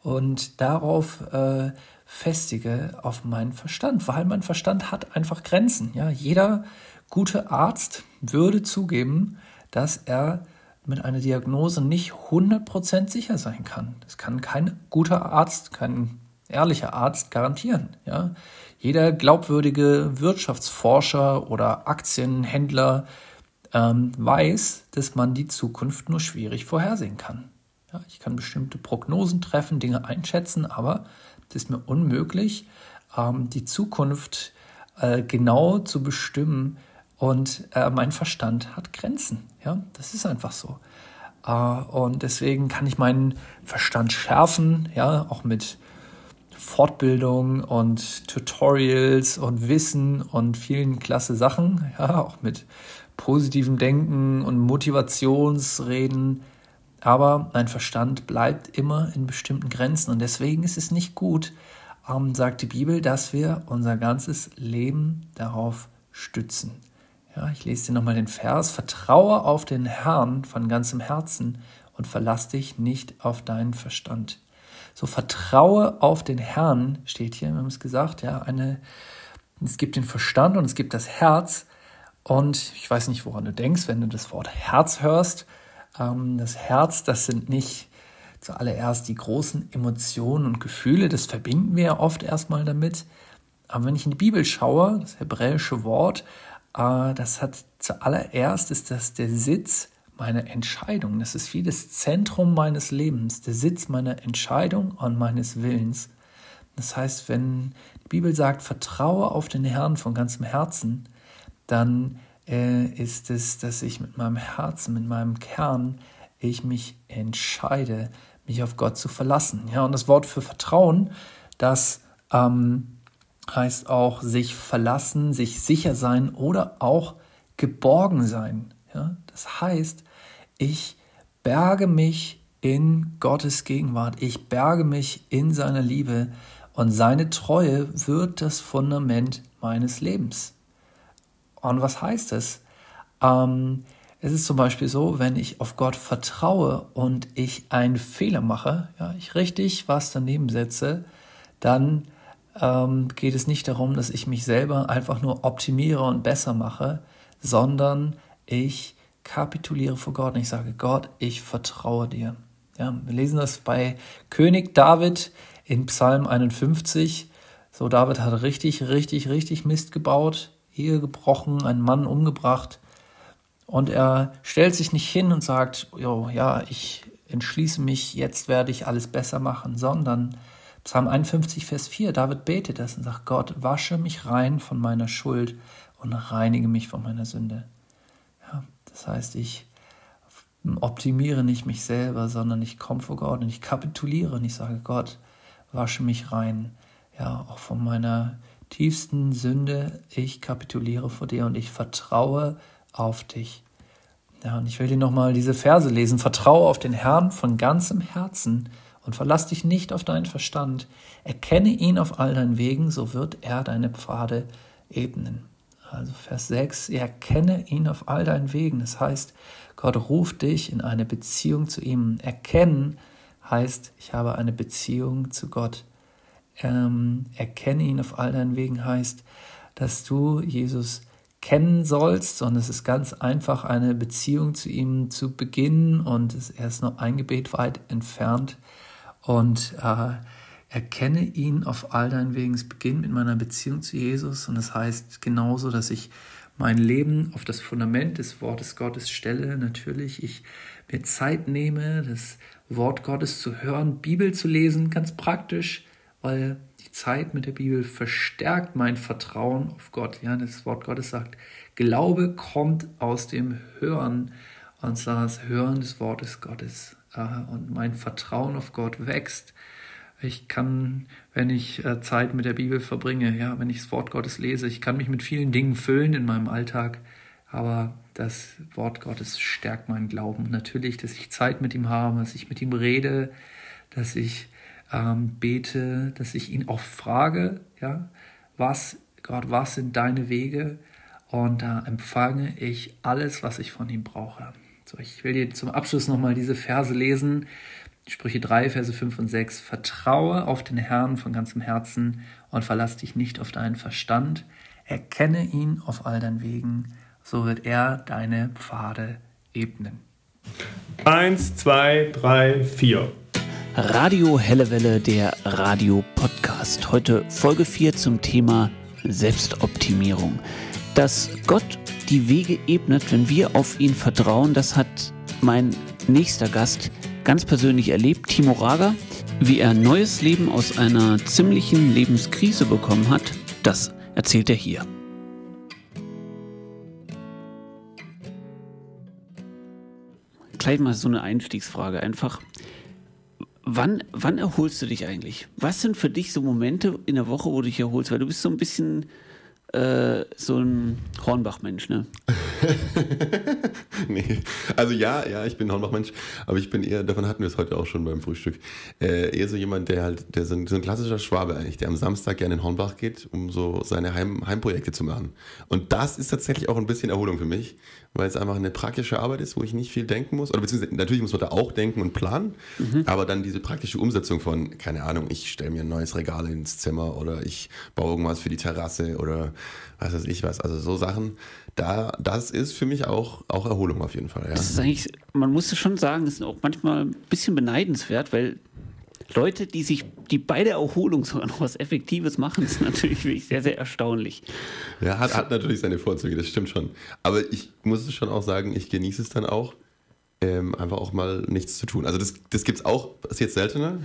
und darauf äh, festige auf meinen Verstand, weil mein Verstand hat einfach Grenzen. Ja, jeder gute Arzt würde zugeben, dass er mit einer Diagnose nicht hundert Prozent sicher sein kann. Das kann kein guter Arzt, kein ehrlicher Arzt garantieren. Ja, jeder glaubwürdige Wirtschaftsforscher oder Aktienhändler ähm, weiß, dass man die Zukunft nur schwierig vorhersehen kann. Ja, ich kann bestimmte Prognosen treffen, Dinge einschätzen, aber es ist mir unmöglich, ähm, die Zukunft äh, genau zu bestimmen und äh, mein Verstand hat Grenzen. Ja, das ist einfach so. Äh, und deswegen kann ich meinen Verstand schärfen, ja, auch mit Fortbildung und Tutorials und Wissen und vielen klasse Sachen, ja, auch mit positivem Denken und Motivationsreden. Aber mein Verstand bleibt immer in bestimmten Grenzen und deswegen ist es nicht gut, ähm, sagt die Bibel, dass wir unser ganzes Leben darauf stützen. Ja, ich lese dir nochmal den Vers. Vertraue auf den Herrn von ganzem Herzen und verlass dich nicht auf deinen Verstand. So, vertraue auf den Herrn, steht hier, wir haben es gesagt, ja, eine, es gibt den Verstand und es gibt das Herz. Und ich weiß nicht, woran du denkst, wenn du das Wort Herz hörst. Das Herz, das sind nicht zuallererst die großen Emotionen und Gefühle, das verbinden wir ja oft erstmal damit. Aber wenn ich in die Bibel schaue, das hebräische Wort, das hat zuallererst, ist das der Sitz meiner Entscheidung. Das ist wie das Zentrum meines Lebens, der Sitz meiner Entscheidung und meines Willens. Das heißt, wenn die Bibel sagt, vertraue auf den Herrn von ganzem Herzen, dann äh, ist es, dass ich mit meinem Herzen, mit meinem Kern, ich mich entscheide, mich auf Gott zu verlassen. Ja, und das Wort für Vertrauen, das ähm, heißt auch sich verlassen, sich sicher sein oder auch geborgen sein. Ja, das heißt, ich berge mich in Gottes Gegenwart, ich berge mich in seiner Liebe und seine Treue wird das Fundament meines Lebens. Und was heißt es? Ähm, es ist zum Beispiel so, wenn ich auf Gott vertraue und ich einen Fehler mache, ja, ich richtig was daneben setze, dann ähm, geht es nicht darum, dass ich mich selber einfach nur optimiere und besser mache, sondern ich kapituliere vor Gott und ich sage, Gott, ich vertraue dir. Ja, wir lesen das bei König David in Psalm einundfünfzig. So, David hat richtig, richtig, richtig Mist gebaut, Ehe gebrochen, einen Mann umgebracht. Und er stellt sich nicht hin und sagt, jo, ja, ich entschließe mich, jetzt werde ich alles besser machen, sondern Psalm einundfünfzig, Vers vier, David betet das und sagt, Gott, wasche mich rein von meiner Schuld und reinige mich von meiner Sünde. Ja, das heißt, ich optimiere nicht mich selber, sondern ich komme vor Gott und ich kapituliere und ich sage, Gott, wasche mich rein, ja, auch von meiner tiefsten Sünde, ich kapituliere vor dir und ich vertraue auf dich. Ja, und ich will dir nochmal diese Verse lesen. Vertraue auf den Herrn von ganzem Herzen und verlass dich nicht auf deinen Verstand. Erkenne ihn auf all deinen Wegen, so wird er deine Pfade ebnen. Also Vers sechs, erkenne ihn auf all deinen Wegen. Das heißt, Gott ruft dich in eine Beziehung zu ihm. Erkennen heißt, ich habe eine Beziehung zu Gott. Ähm, erkenne ihn auf all deinen Wegen heißt, dass du Jesus kennen sollst und es ist ganz einfach, eine Beziehung zu ihm zu beginnen und er ist nur ein Gebet weit entfernt und äh, erkenne ihn auf all deinen Wegen. Es beginnt mit meiner Beziehung zu Jesus und das heißt genauso, dass ich mein Leben auf das Fundament des Wortes Gottes stelle. Natürlich, ich mir Zeit nehme, das Wort Gottes zu hören, Bibel zu lesen, ganz praktisch, weil die Zeit mit der Bibel verstärkt mein Vertrauen auf Gott. Ja, das Wort Gottes sagt, Glaube kommt aus dem Hören, und zwar das Hören des Wortes Gottes. Und mein Vertrauen auf Gott wächst. Ich kann, wenn ich Zeit mit der Bibel verbringe, ja, wenn ich das Wort Gottes lese, ich kann mich mit vielen Dingen füllen in meinem Alltag, aber das Wort Gottes stärkt meinen Glauben. Natürlich, dass ich Zeit mit ihm habe, dass ich mit ihm rede, dass ich ähm, bete, dass ich ihn auch frage, ja, was, Gott, was sind deine Wege? Und da empfange ich alles, was ich von ihm brauche. So, ich will dir zum Abschluss nochmal diese Verse lesen. Sprüche drei, Verse fünf und sechs. Vertraue auf den Herrn von ganzem Herzen und verlass dich nicht auf deinen Verstand. Erkenne ihn auf all deinen Wegen, so wird er deine Pfade ebnen. Eins, zwei, drei, vier. Radio Helle Welle, der Radio-Podcast. Heute Folge vier zum Thema Selbstoptimierung. Dass Gott die Wege ebnet, wenn wir auf ihn vertrauen, das hat mein nächster Gast ganz persönlich erlebt, Timo Rager. Wie er neues Leben aus einer ziemlichen Lebenskrise bekommen hat, das erzählt er hier. Gleich mal so eine Einstiegsfrage einfach. Wann, wann erholst du dich eigentlich? Was sind für dich so Momente in der Woche, wo du dich erholst? Weil du bist so ein bisschen äh, so ein Hornbach-Mensch, ne? Nee, also ja, ja, ich bin ein Hornbach-Mensch, aber ich bin eher, davon hatten wir es heute auch schon beim Frühstück, äh, eher so jemand, der halt, der so ein, so ein klassischer Schwabe eigentlich, der am Samstag gerne in Hornbach geht, um so seine Heim, Heimprojekte zu machen. Und das ist tatsächlich auch ein bisschen Erholung für mich, weil es einfach eine praktische Arbeit ist, wo ich nicht viel denken muss, oder beziehungsweise natürlich muss man da auch denken und planen, mhm. aber dann diese praktische Umsetzung von, keine Ahnung, ich stelle mir ein neues Regal ins Zimmer oder ich baue irgendwas für die Terrasse oder was weiß ich was, also so Sachen, da, das ist für mich auch, auch Erholung auf jeden Fall. Ja. Das ist eigentlich, man muss schon sagen, das ist auch manchmal ein bisschen beneidenswert, weil Leute, die sich, die bei der Erholung sogar noch was Effektives machen, ist natürlich wirklich sehr, sehr erstaunlich. Ja, hat, hat natürlich seine Vorzüge, das stimmt schon. Aber ich muss schon auch sagen, ich genieße es dann auch, ähm, einfach auch mal nichts zu tun. Also das, das gibt es auch, passiert seltener.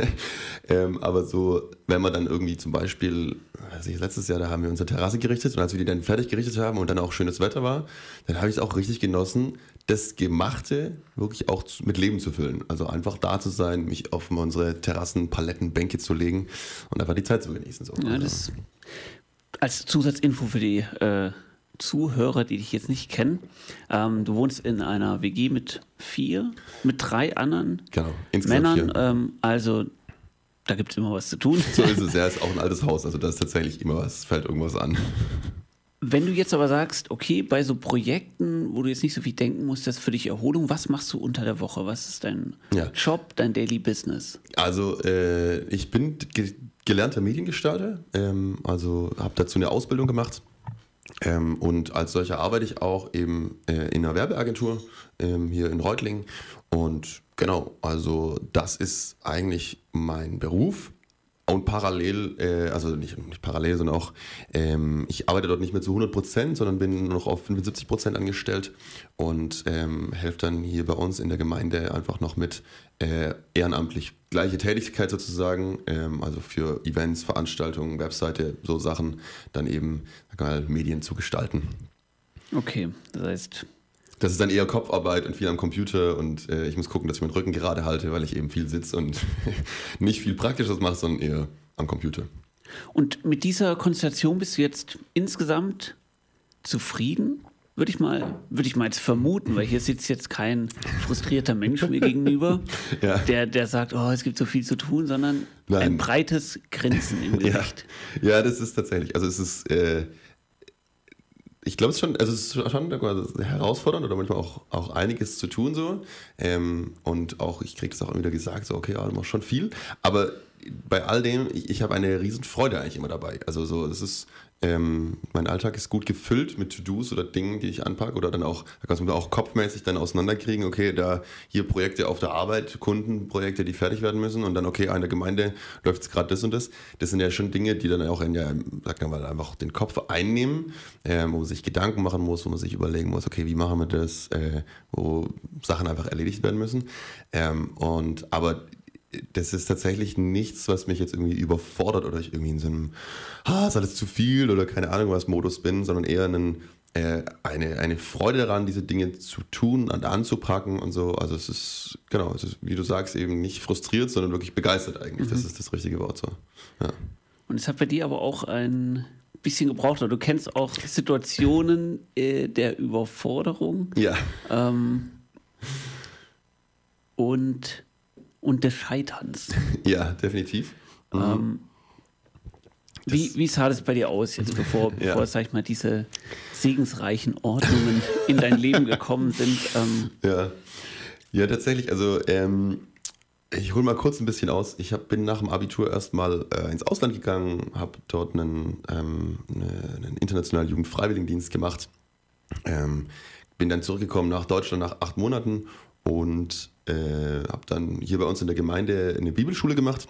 ähm, aber so, wenn man dann irgendwie zum Beispiel, also letztes Jahr, da haben wir unsere Terrasse gerichtet und als wir die dann fertig gerichtet haben und dann auch schönes Wetter war, dann habe ich es auch richtig genossen, das Gemachte wirklich auch zu, mit Leben zu füllen. Also einfach da zu sein, mich auf unsere Terrassen, Paletten, Bänke zu legen und einfach die Zeit zu genießen. So. Ja, das als Zusatzinfo für die äh, Zuhörer, die dich jetzt nicht kennen. Ähm, du wohnst in einer W G mit vier, mit drei anderen genau, Männern. Ähm, also da gibt es immer was zu tun. So ist es, ja, ist auch ein altes Haus. Also da ist tatsächlich immer was, fällt irgendwas an. Wenn du jetzt aber sagst, okay, bei so Projekten, wo du jetzt nicht so viel denken musst, das ist für dich Erholung, was machst du unter der Woche? Was ist dein ja. Job, dein Daily Business? Also äh, ich bin ge- gelernter Mediengestalter, ähm, also habe dazu eine Ausbildung gemacht. Ähm, und als solcher arbeite ich auch eben äh, in einer Werbeagentur ähm, hier in Reutlingen. Und genau, also das ist eigentlich mein Beruf. Und parallel, äh, also nicht, nicht parallel, sondern auch, ähm, ich arbeite dort nicht mehr zu hundert Prozent, sondern bin nur noch auf fünfundsiebzig Prozent angestellt und ähm, helfe dann hier bei uns in der Gemeinde einfach noch mit äh, ehrenamtlich. Gleiche Tätigkeit sozusagen, ähm, also für Events, Veranstaltungen, Webseite, so Sachen, dann eben sag mal, Medien zu gestalten. Okay, das heißt... Das ist dann eher Kopfarbeit und viel am Computer und äh, ich muss gucken, dass ich meinen Rücken gerade halte, weil ich eben viel sitze und nicht viel Praktisches mache, sondern eher am Computer. Und mit dieser Konstellation bist du jetzt insgesamt zufrieden? Würde ich mal, würde ich mal jetzt vermuten, weil hier sitzt jetzt kein frustrierter Mensch mir gegenüber, ja. der, der sagt, oh, es gibt so viel zu tun, sondern Nein. ein breites Grinsen im Gesicht. Ja, ja, das ist tatsächlich, also es ist... Äh, Ich glaube, es ist schon, also es ist schon herausfordernd oder manchmal auch, auch einiges zu tun so. Ähm, und auch, ich kriege das auch immer wieder gesagt, so, okay, ja, du machst schon viel. Aber bei all dem, ich, ich habe eine riesen Freude eigentlich immer dabei. Also so, es ist, ähm, mein Alltag ist gut gefüllt mit To-Dos oder Dingen, die ich anpacke oder dann auch, da kannst du auch kopfmäßig dann auseinanderkriegen, okay, da hier Projekte auf der Arbeit, Kundenprojekte, die fertig werden müssen und dann, okay, in der Gemeinde läuft es gerade das und das. Das sind ja schon Dinge, die dann auch in ja, sag mal, einfach den Kopf einnehmen, äh, wo man sich Gedanken machen muss, wo man sich überlegen muss, okay, wie machen wir das, äh, wo Sachen einfach erledigt werden müssen. Ähm, und aber das ist tatsächlich nichts, was mich jetzt irgendwie überfordert oder ich irgendwie in so einem, ah, ist alles zu viel oder keine Ahnung was Modus bin, sondern eher einen, äh, eine, eine Freude daran, diese Dinge zu tun und anzupacken und so. Also es ist, genau, es ist, wie du sagst, eben nicht frustriert, sondern wirklich begeistert eigentlich. Mhm. Das ist das richtige Wort so. Ja. Und es hat bei dir aber auch ein bisschen gebraucht, oder du kennst auch Situationen äh, der Überforderung. Ja. Ähm, und, und des Scheiterns. Ja, definitiv. Mhm. Ähm, wie, wie sah das bei dir aus, jetzt bevor, ja. bevor sag ich mal, diese segensreichen Ordnungen in dein Leben gekommen sind? Ähm, ja. ja, tatsächlich. Also ähm, ich hole mal kurz ein bisschen aus. Ich hab, bin nach dem Abitur erstmal äh, ins Ausland gegangen, habe dort einen, ähm, eine, einen internationalen Jugendfreiwilligendienst gemacht. Ähm, bin dann zurückgekommen nach Deutschland nach acht Monaten und äh, habe dann hier bei uns in der Gemeinde eine Bibelschule gemacht.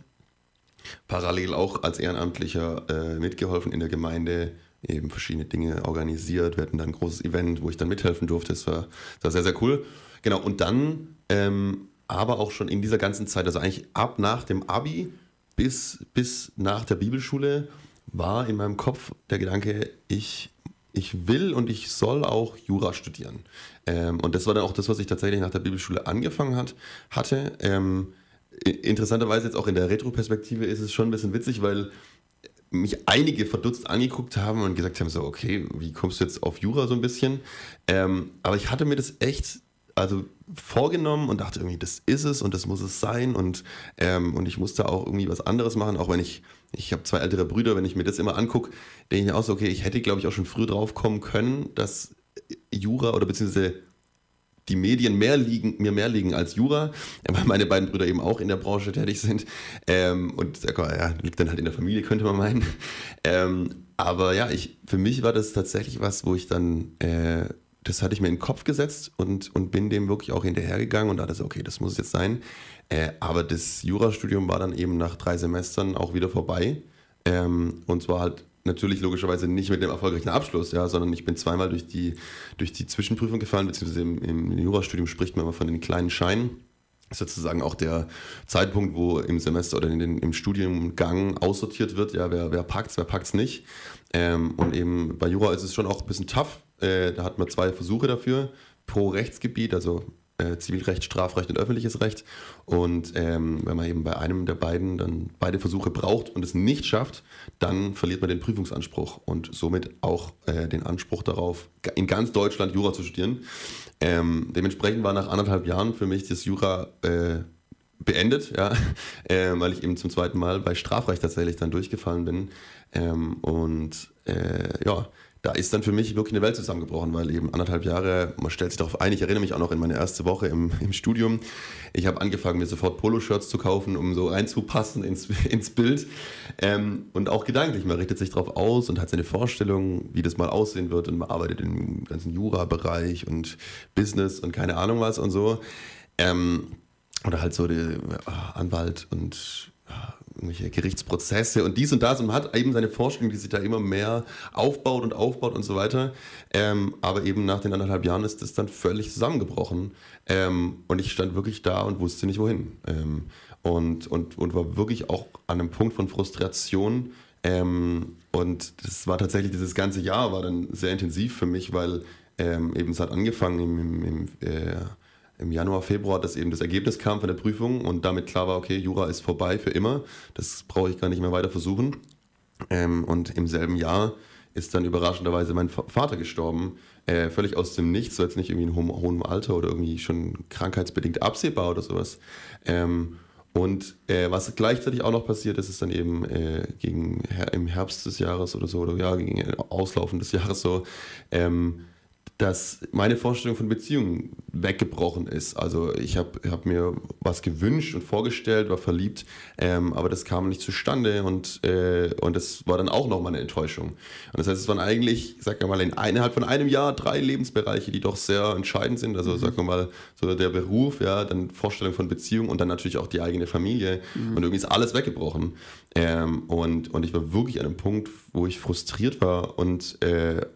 Parallel auch als Ehrenamtlicher äh, mitgeholfen in der Gemeinde, eben verschiedene Dinge organisiert. Wir hatten dann ein großes Event, wo ich dann mithelfen durfte. Das war, das war sehr, sehr cool. Genau, und dann ähm, aber auch schon in dieser ganzen Zeit, also eigentlich ab nach dem Abi bis, bis nach der Bibelschule, war in meinem Kopf der Gedanke, ich, ich will und ich soll auch Jura studieren. Ähm, und das war dann auch das, was ich tatsächlich nach der Bibelschule angefangen hat, hatte. Ähm, Interessanterweise jetzt auch in der Retroperspektive ist es schon ein bisschen witzig, weil mich einige verdutzt angeguckt haben und gesagt haben so, okay, wie kommst du jetzt auf Jura so ein bisschen? Ähm, aber ich hatte mir das echt also vorgenommen und dachte irgendwie, das ist es und das muss es sein und, ähm, und ich musste auch irgendwie was anderes machen, auch wenn ich, ich habe zwei ältere Brüder, wenn ich mir das immer angucke, denke ich mir auch so, okay, ich hätte glaube ich auch schon früh drauf kommen können, dass Jura oder beziehungsweise die Medien mehr liegen, mir mehr liegen als Jura, weil meine beiden Brüder eben auch in der Branche tätig sind. Ähm, und ja, liegt dann halt in der Familie, könnte man meinen. Ähm, aber ja, ich, für mich war das tatsächlich was, wo ich dann, äh, das hatte ich mir in den Kopf gesetzt und, und bin dem wirklich auch hinterhergegangen und dachte so, okay, das muss es jetzt sein. Äh, aber das Jurastudium war dann eben nach drei Semestern auch wieder vorbei. Ähm, und zwar halt natürlich logischerweise nicht mit dem erfolgreichen Abschluss, ja, sondern ich bin zweimal durch die, durch die Zwischenprüfung gefallen, beziehungsweise im, im Jurastudium spricht man immer von den kleinen Scheinen. Das ist sozusagen auch der Zeitpunkt, wo im Semester oder in den, im Studiengang aussortiert wird, ja, wer, wer packt's, wer packt's nicht. Ähm, und eben bei Jura ist es schon auch ein bisschen tough. Äh, da hat man zwei Versuche dafür pro Rechtsgebiet, also Äh, Zivilrecht, Strafrecht und öffentliches Recht. Und ähm, wenn man eben bei einem der beiden dann beide Versuche braucht und es nicht schafft, dann verliert man den Prüfungsanspruch und somit auch äh, den Anspruch darauf, in ganz Deutschland Jura zu studieren. Ähm, dementsprechend war nach anderthalb Jahren für mich das Jura äh, beendet, ja, äh, weil ich eben zum zweiten Mal bei Strafrecht tatsächlich dann durchgefallen bin. Ähm, und äh, ja, da ist dann für mich wirklich eine Welt zusammengebrochen, weil eben anderthalb Jahre, man stellt sich darauf ein, ich erinnere mich auch noch in meine erste Woche im, im Studium, ich habe angefangen, mir sofort Poloshirts zu kaufen, um so reinzupassen ins, ins Bild ähm, und auch gedanklich, man richtet sich darauf aus und hat seine Vorstellung, wie das mal aussehen wird und man arbeitet im ganzen Jura-Bereich und Business und keine Ahnung was und so ähm, oder halt so der Anwalt und irgendwelche Gerichtsprozesse und dies und das und man hat eben seine Vorstellung, die sich da immer mehr aufbaut und aufbaut und so weiter. Ähm, aber eben nach den anderthalb Jahren ist das dann völlig zusammengebrochen. Ähm, und ich stand wirklich da und wusste nicht wohin. Ähm, und, und, und war wirklich auch an einem Punkt von Frustration. Ähm, und das war tatsächlich, dieses ganze Jahr war dann sehr intensiv für mich, weil ähm, eben es hat angefangen im, im, im äh, im Januar, Februar, dass eben das Ergebnis kam von der Prüfung und damit klar war, okay, Jura ist vorbei für immer, das brauche ich gar nicht mehr weiter versuchen. Ähm, und im selben Jahr ist dann überraschenderweise mein Vater gestorben, äh, völlig aus dem Nichts, so jetzt nicht irgendwie in hohem, hohem Alter oder irgendwie schon krankheitsbedingt absehbar oder sowas. Ähm, und äh, was gleichzeitig auch noch passiert ist, ist dann eben äh, gegen im Herbst des Jahres oder so, oder ja, gegen Auslaufen des Jahres so, ähm, dass meine Vorstellung von Beziehungen weggebrochen ist. Also ich habe hab mir was gewünscht und vorgestellt, war verliebt, ähm, aber das kam nicht zustande und, äh, und das war dann auch nochmal eine Enttäuschung. Und das heißt, es waren eigentlich, sag mal, in, innerhalb von einem Jahr drei Lebensbereiche, die doch sehr entscheidend sind. Also mhm. sag mal, so der Beruf, ja, dann Vorstellung von Beziehung und dann natürlich auch die eigene Familie. Mhm. Und irgendwie ist alles weggebrochen. Ähm, und, und ich war wirklich an einem Punkt, wo ich frustriert war und äh, auch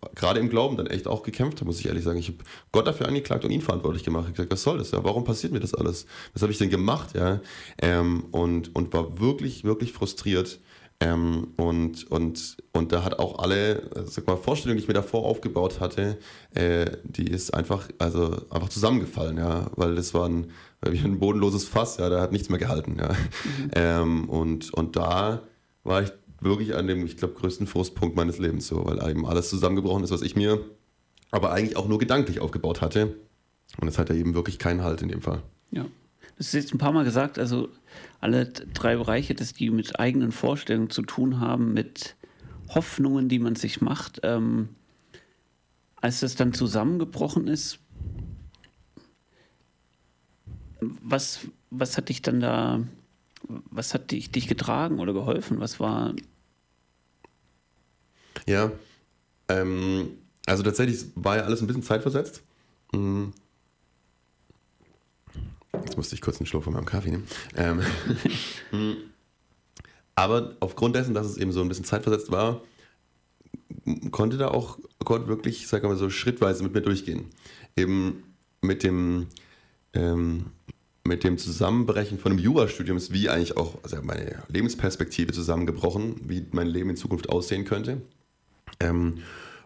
gerade im Glauben dann echt auch gekämpft habe, muss ich ehrlich sagen. Ich habe Gott dafür angeklagt und ihn verantwortlich gemacht. Ich habe gesagt, was soll das? Ja? Warum passiert mir das alles? Was habe ich denn gemacht? Ja? Ähm, und, und war wirklich, wirklich frustriert. Ähm, und, und, und da hat auch alle, sag mal, Vorstellungen, die ich mir davor aufgebaut hatte, äh, die ist einfach, also einfach zusammengefallen, ja, weil das war ein, wie ein bodenloses Fass, ja, da hat nichts mehr gehalten, ja. Mhm. Ähm, und, und da war ich wirklich an dem, ich glaube, größten Frustpunkt meines Lebens so, weil eben alles zusammengebrochen ist, was ich mir aber eigentlich auch nur gedanklich aufgebaut hatte. Und es hat ja eben wirklich keinen Halt in dem Fall. Ja. Das ist jetzt ein paar Mal gesagt, also alle drei Bereiche, dass die mit eigenen Vorstellungen zu tun haben, mit Hoffnungen, die man sich macht. Ähm, als das dann zusammengebrochen ist, was, was hat dich dann da, was hat dich, dich getragen oder geholfen? Was war... Ja, ähm, also tatsächlich war ja alles ein bisschen zeitversetzt. Mhm. Jetzt musste ich kurz einen Schluck von meinem Kaffee nehmen. Ähm, aber aufgrund dessen, dass es eben so ein bisschen zeitversetzt war, konnte da auch Gott wirklich, sagen wir mal so, schrittweise mit mir durchgehen. Eben mit dem, ähm, mit dem Zusammenbrechen von einem Jurastudium ist wie eigentlich auch also meine Lebensperspektive zusammengebrochen, wie mein Leben in Zukunft aussehen könnte. Ähm,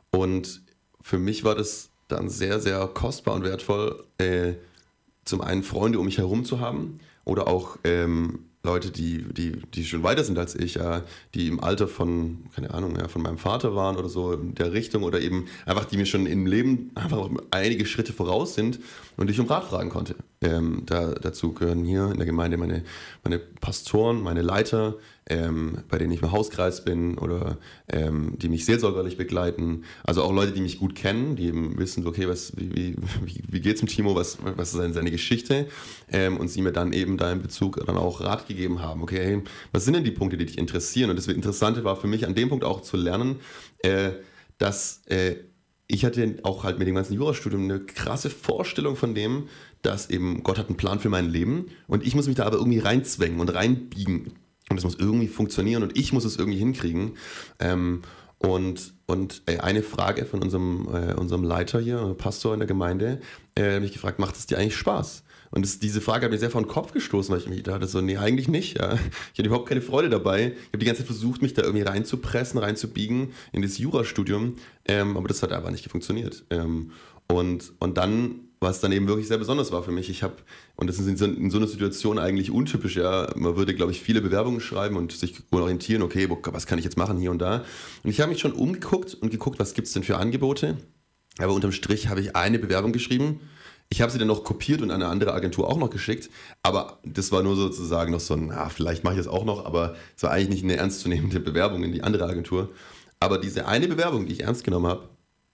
und für mich war das dann sehr, sehr kostbar und wertvoll, äh, zum einen Freunde um mich herum zu haben oder auch ähm, Leute, die, die, die schon weiter sind als ich, ja, die im Alter von, keine Ahnung, ja, von meinem Vater waren oder so in der Richtung oder eben einfach, die mir schon im Leben einfach einige Schritte voraus sind und die ich um Rat fragen konnte. Ähm, da, dazu gehören hier in der Gemeinde meine, meine Pastoren, meine Leiter, ähm, bei denen ich im Hauskreis bin oder ähm, die mich seelsorgerlich begleiten. Also auch Leute, die mich gut kennen, die eben wissen, okay, was, wie, wie, wie geht es mit Timo, was, was ist seine, seine Geschichte ähm, und sie mir dann eben da in Bezug dann auch Rat gegeben haben. Okay, hey, was sind denn die Punkte, die dich interessieren? Und das Interessante war für mich an dem Punkt auch zu lernen, äh, dass äh, ich hatte auch halt mit dem ganzen Jurastudium eine krasse Vorstellung von dem, dass eben Gott hat einen Plan für mein Leben und ich muss mich da aber irgendwie reinzwängen und reinbiegen. Und es muss irgendwie funktionieren und ich muss es irgendwie hinkriegen. Ähm, und und äh, eine Frage von unserem, äh, unserem Leiter hier, Pastor in der Gemeinde, äh, hat mich gefragt, macht es dir eigentlich Spaß? Und das, diese Frage hat mir sehr vor den Kopf gestoßen, weil ich mir dachte so, nee, eigentlich nicht. Ja. Ich hatte überhaupt keine Freude dabei. Ich habe die ganze Zeit versucht, mich da irgendwie reinzupressen, reinzubiegen in das Jurastudium, ähm, aber das hat einfach nicht funktioniert. Ähm, und, und dann, was dann eben wirklich sehr besonders war für mich, ich habe, und das ist in so, in so einer Situation eigentlich untypisch, ja, man würde, glaube ich, viele Bewerbungen schreiben und sich orientieren, okay, was kann ich jetzt machen hier und da. Und ich habe mich schon umgeguckt und geguckt, was gibt es denn für Angebote. Aber unterm Strich habe ich eine Bewerbung geschrieben. Ich habe sie dann noch kopiert und an eine andere Agentur auch noch geschickt, aber das war nur sozusagen noch so ein, ah, vielleicht mache ich das auch noch, aber es war eigentlich nicht eine ernstzunehmende Bewerbung in die andere Agentur. Aber diese eine Bewerbung, die ich ernst genommen habe,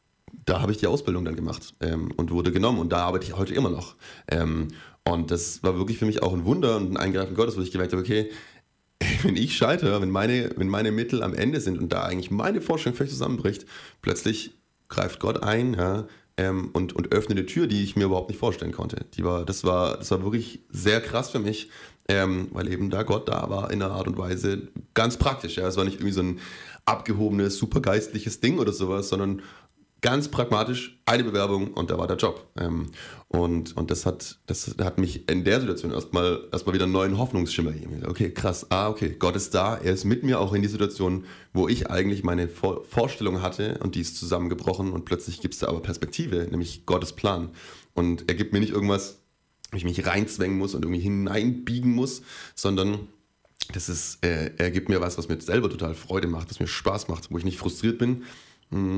da habe ich die Ausbildung dann gemacht ähm, und wurde genommen und da arbeite ich heute immer noch. Ähm, und das war wirklich für mich auch ein Wunder und ein Eingreifen Gottes, wo ich gemerkt habe, okay, wenn ich scheitere, wenn meine, wenn meine Mittel am Ende sind und da eigentlich meine Vorstellung völlig zusammenbricht, plötzlich greift Gott ein, ja, Ähm, und, und öffne eine Tür, die ich mir überhaupt nicht vorstellen konnte. Die war, das, war, das war wirklich sehr krass für mich, ähm, weil eben da Gott da war in einer Art und Weise ganz praktisch. Ja. Es war nicht irgendwie so ein abgehobenes, supergeistliches Ding oder sowas, sondern ganz pragmatisch eine Bewerbung und da war der Job. Ähm, und und das, hat, das hat mich in der Situation erstmal erstmal wieder einen neuen Hoffnungsschimmer gegeben. Okay, krass, ah, okay, Gott ist da, er ist mit mir auch in die Situation, wo ich eigentlich meine Vor- Vorstellung hatte und die ist zusammengebrochen und plötzlich gibt es da aber Perspektive, nämlich Gottes Plan. Und er gibt mir nicht irgendwas, wo ich mich reinzwängen muss und irgendwie hineinbiegen muss, sondern das ist, äh, er gibt mir was, was mir selber total Freude macht, was mir Spaß macht, wo ich nicht frustriert bin, mh,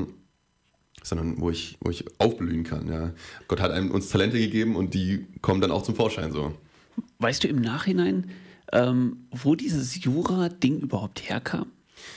sondern wo ich, wo ich aufblühen kann. Ja. Gott hat einem, uns Talente gegeben und die kommen dann auch zum Vorschein. So. Weißt du im Nachhinein, ähm, wo dieses Jura-Ding überhaupt herkam?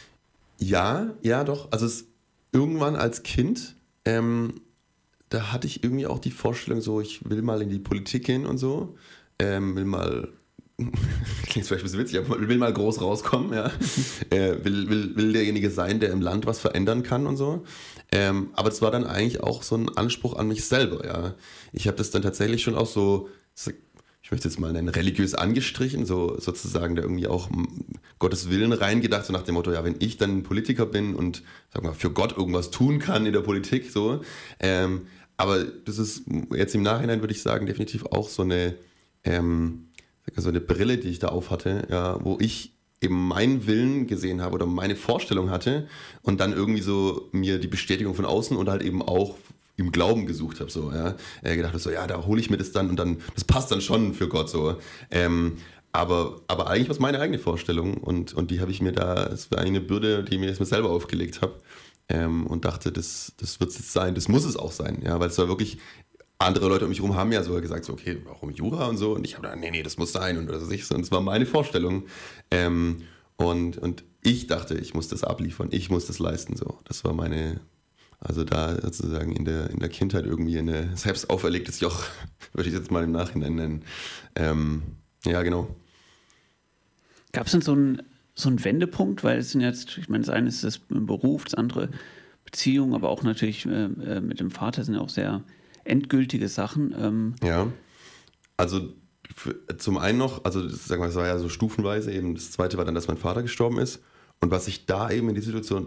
Ja, ja doch. Also es, irgendwann als Kind, ähm, da hatte ich irgendwie auch die Vorstellung so, ich will mal in die Politik gehen und so, ähm, will mal... Klingt vielleicht ein bisschen witzig, aber will mal groß rauskommen, ja. äh, will, will, will derjenige sein, der im Land was verändern kann und so. Ähm, aber das war dann eigentlich auch so ein Anspruch an mich selber, ja. Ich habe das dann tatsächlich schon auch so, ich ich möchte jetzt mal nennen, religiös angestrichen, so sozusagen da irgendwie auch Gottes Willen reingedacht, so nach dem Motto, ja, wenn ich dann Politiker bin und sag mal, für Gott irgendwas tun kann in der Politik, so. Ähm, aber das ist jetzt im Nachhinein, würde ich sagen, definitiv auch so eine, ähm, so eine Brille, die ich da auf hatte, ja, wo ich eben meinen Willen gesehen habe oder meine Vorstellung hatte und dann irgendwie so mir die Bestätigung von außen und halt eben auch im Glauben gesucht habe, so, ja, äh, gedacht habe, so, ja, da hole ich mir das dann und dann, das passt dann schon für Gott, so, ähm, aber, aber eigentlich war es meine eigene Vorstellung und, und die habe ich mir da, es war eine Bürde, die ich mir jetzt mal selber aufgelegt habe, ähm, und dachte, das, das wird es jetzt sein, das muss es auch sein, ja, weil es war wirklich, andere Leute um mich herum haben ja so gesagt, so, okay, warum Jura und so, und ich habe da, nee, nee, das muss sein und was weiß ich, und es war meine Vorstellung, ähm, und, und ich dachte, ich muss das abliefern, ich muss das leisten, so, das war meine, also da sozusagen in der, in der Kindheit irgendwie eine selbst auferlegtes Joch, würde ich jetzt mal im Nachhinein nennen. Ähm, ja, genau. Gab es denn so einen so einen Wendepunkt? Weil es sind jetzt, ich meine, das eine ist das Beruf, das andere Beziehung, aber auch natürlich äh, mit dem Vater sind auch sehr endgültige Sachen. Ähm. Ja, also für, zum einen noch, also das, sagen wir, das war ja so stufenweise eben, das zweite war dann, dass mein Vater gestorben ist und was ich da eben in die Situation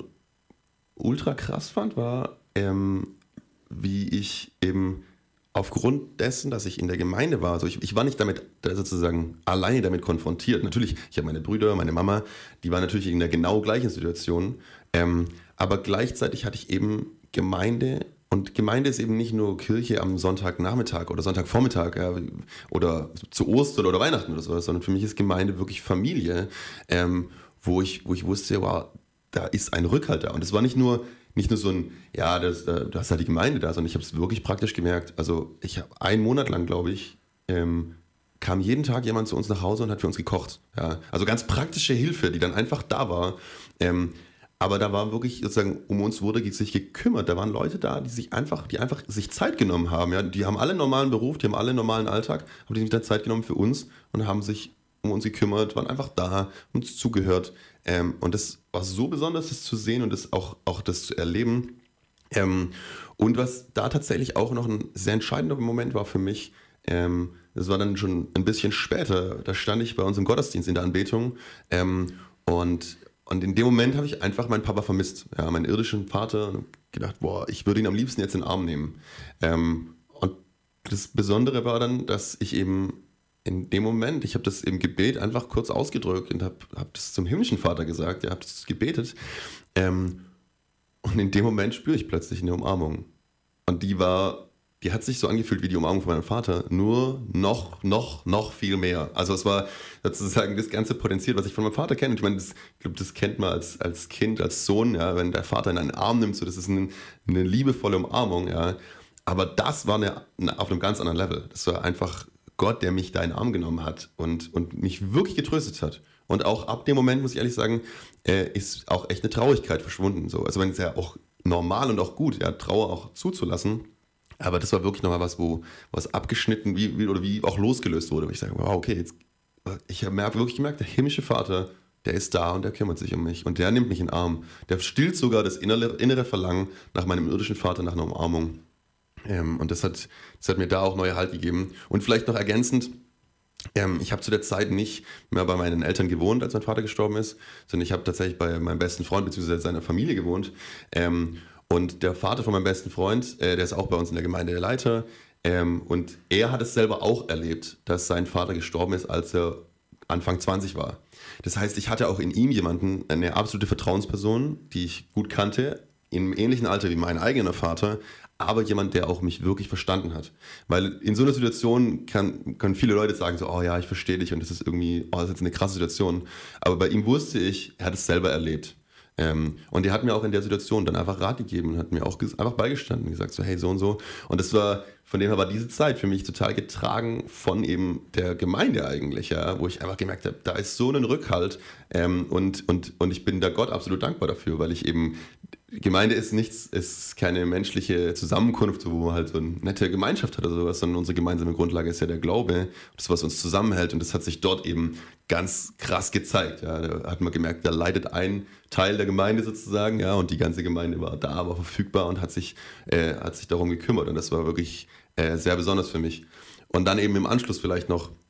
ultra krass fand, war, ähm, wie ich eben aufgrund dessen, dass ich in der Gemeinde war, also ich, ich war nicht damit sozusagen alleine damit konfrontiert. Natürlich, ich habe meine Brüder, meine Mama, die waren natürlich in der genau gleichen Situation, ähm, aber gleichzeitig hatte ich eben Gemeinde und Gemeinde ist eben nicht nur Kirche am Sonntagnachmittag oder Sonntagvormittag, ja, oder zu Ostern oder Weihnachten oder sowas, sondern für mich ist Gemeinde wirklich Familie, ähm, wo ich, wo ich wusste, wow, da ist ein Rückhalt da. Und es war nicht nur, nicht nur so ein, ja, das, du hast halt die Gemeinde da, sondern ich habe es wirklich praktisch gemerkt. Also ich habe einen Monat lang, glaube ich, ähm, kam jeden Tag jemand zu uns nach Hause und hat für uns gekocht. Ja. Also ganz praktische Hilfe, die dann einfach da war. Ähm, aber da war wirklich sozusagen, um uns wurde sich gekümmert. Da waren Leute da, die sich einfach, die einfach sich Zeit genommen haben. Ja. Die haben alle einen normalen Beruf, die haben alle einen normalen Alltag, aber die haben sich dann Zeit genommen für uns und haben sich um uns gekümmert, waren einfach da, uns zugehört. Ähm, und das war so besonders, das zu sehen und das auch, auch das zu erleben. Ähm, und was da tatsächlich auch noch ein sehr entscheidender Moment war für mich, ähm, das war dann schon ein bisschen später, da stand ich bei uns im Gottesdienst in der Anbetung, ähm, und, und in dem Moment habe ich einfach meinen Papa vermisst, ja, meinen irdischen Vater, und gedacht, boah, ich würde ihn am liebsten jetzt in den Arm nehmen. Ähm, und das Besondere war dann, dass ich eben in dem Moment, ich habe das im Gebet einfach kurz ausgedrückt und habe hab das zum himmlischen Vater gesagt, ja, habe das gebetet. Ähm, und in dem Moment spüre ich plötzlich eine Umarmung. Und die war, die hat sich so angefühlt wie die Umarmung von meinem Vater, nur noch, noch, noch viel mehr. Also es war sozusagen das Ganze potenziert, was ich von meinem Vater kenne. Und ich meine, das, ich glaube, das kennt man als, als Kind, als Sohn, ja, wenn der Vater in einen Arm nimmt, so, das ist eine, eine liebevolle Umarmung, ja. Aber das war eine, eine, auf einem ganz anderen Level. Das war einfach Gott, der mich da in den Arm genommen hat und, und mich wirklich getröstet hat. Und auch ab dem Moment, muss ich ehrlich sagen, äh, ist auch echt eine Traurigkeit verschwunden. So. Also wenn es ja auch normal und auch gut, ja, Trauer auch zuzulassen. Aber das war wirklich nochmal was, wo was abgeschnitten wie, wie, oder wie auch losgelöst wurde. Wo ich sage, wow, okay, jetzt, ich habe wirklich gemerkt, der himmlische Vater, der ist da und der kümmert sich um mich. Und der nimmt mich in den Arm. Der stillt sogar das innere, innere Verlangen nach meinem irdischen Vater, nach einer Umarmung. Ähm, und das hat, das hat mir da auch neue Halt gegeben. Und vielleicht noch ergänzend, ähm, ich habe zu der Zeit nicht mehr bei meinen Eltern gewohnt, als mein Vater gestorben ist, sondern ich habe tatsächlich bei meinem besten Freund bzw. seiner Familie gewohnt. Ähm, und der Vater von meinem besten Freund, äh, der ist auch bei uns in der Gemeinde der Leiter. Ähm, und er hat es selber auch erlebt, dass sein Vater gestorben ist, als er Anfang zwanzig war. Das heißt, ich hatte auch in ihm jemanden, eine absolute Vertrauensperson, die ich gut kannte, im ähnlichen Alter wie mein eigener Vater, aber jemand, der auch mich wirklich verstanden hat. Weil in so einer Situation kann, können viele Leute sagen so, oh ja, ich verstehe dich und das ist irgendwie, oh, das ist jetzt eine krasse Situation. Aber bei ihm wusste ich, er hat es selber erlebt. Ähm, und er hat mir auch in der Situation dann einfach Rat gegeben und hat mir auch ges- einfach beigestanden und gesagt so, hey, so und so. Und das war, von dem her war diese Zeit für mich total getragen von eben der Gemeinde eigentlich, ja, wo ich einfach gemerkt habe, da ist so ein Rückhalt, ähm, und, und, und ich bin da Gott absolut dankbar dafür, weil ich eben, Gemeinde ist nichts, ist keine menschliche Zusammenkunft, wo man halt so eine nette Gemeinschaft hat oder sowas, sondern unsere gemeinsame Grundlage ist ja der Glaube, das, was uns zusammenhält, und das hat sich dort eben ganz krass gezeigt. Ja. Da hat man gemerkt, da leidet ein Teil der Gemeinde sozusagen, ja, und die ganze Gemeinde war da, war verfügbar und hat sich, äh, hat sich darum gekümmert, und das war wirklich äh, sehr besonders für mich. Und dann eben im Anschluss vielleicht noch,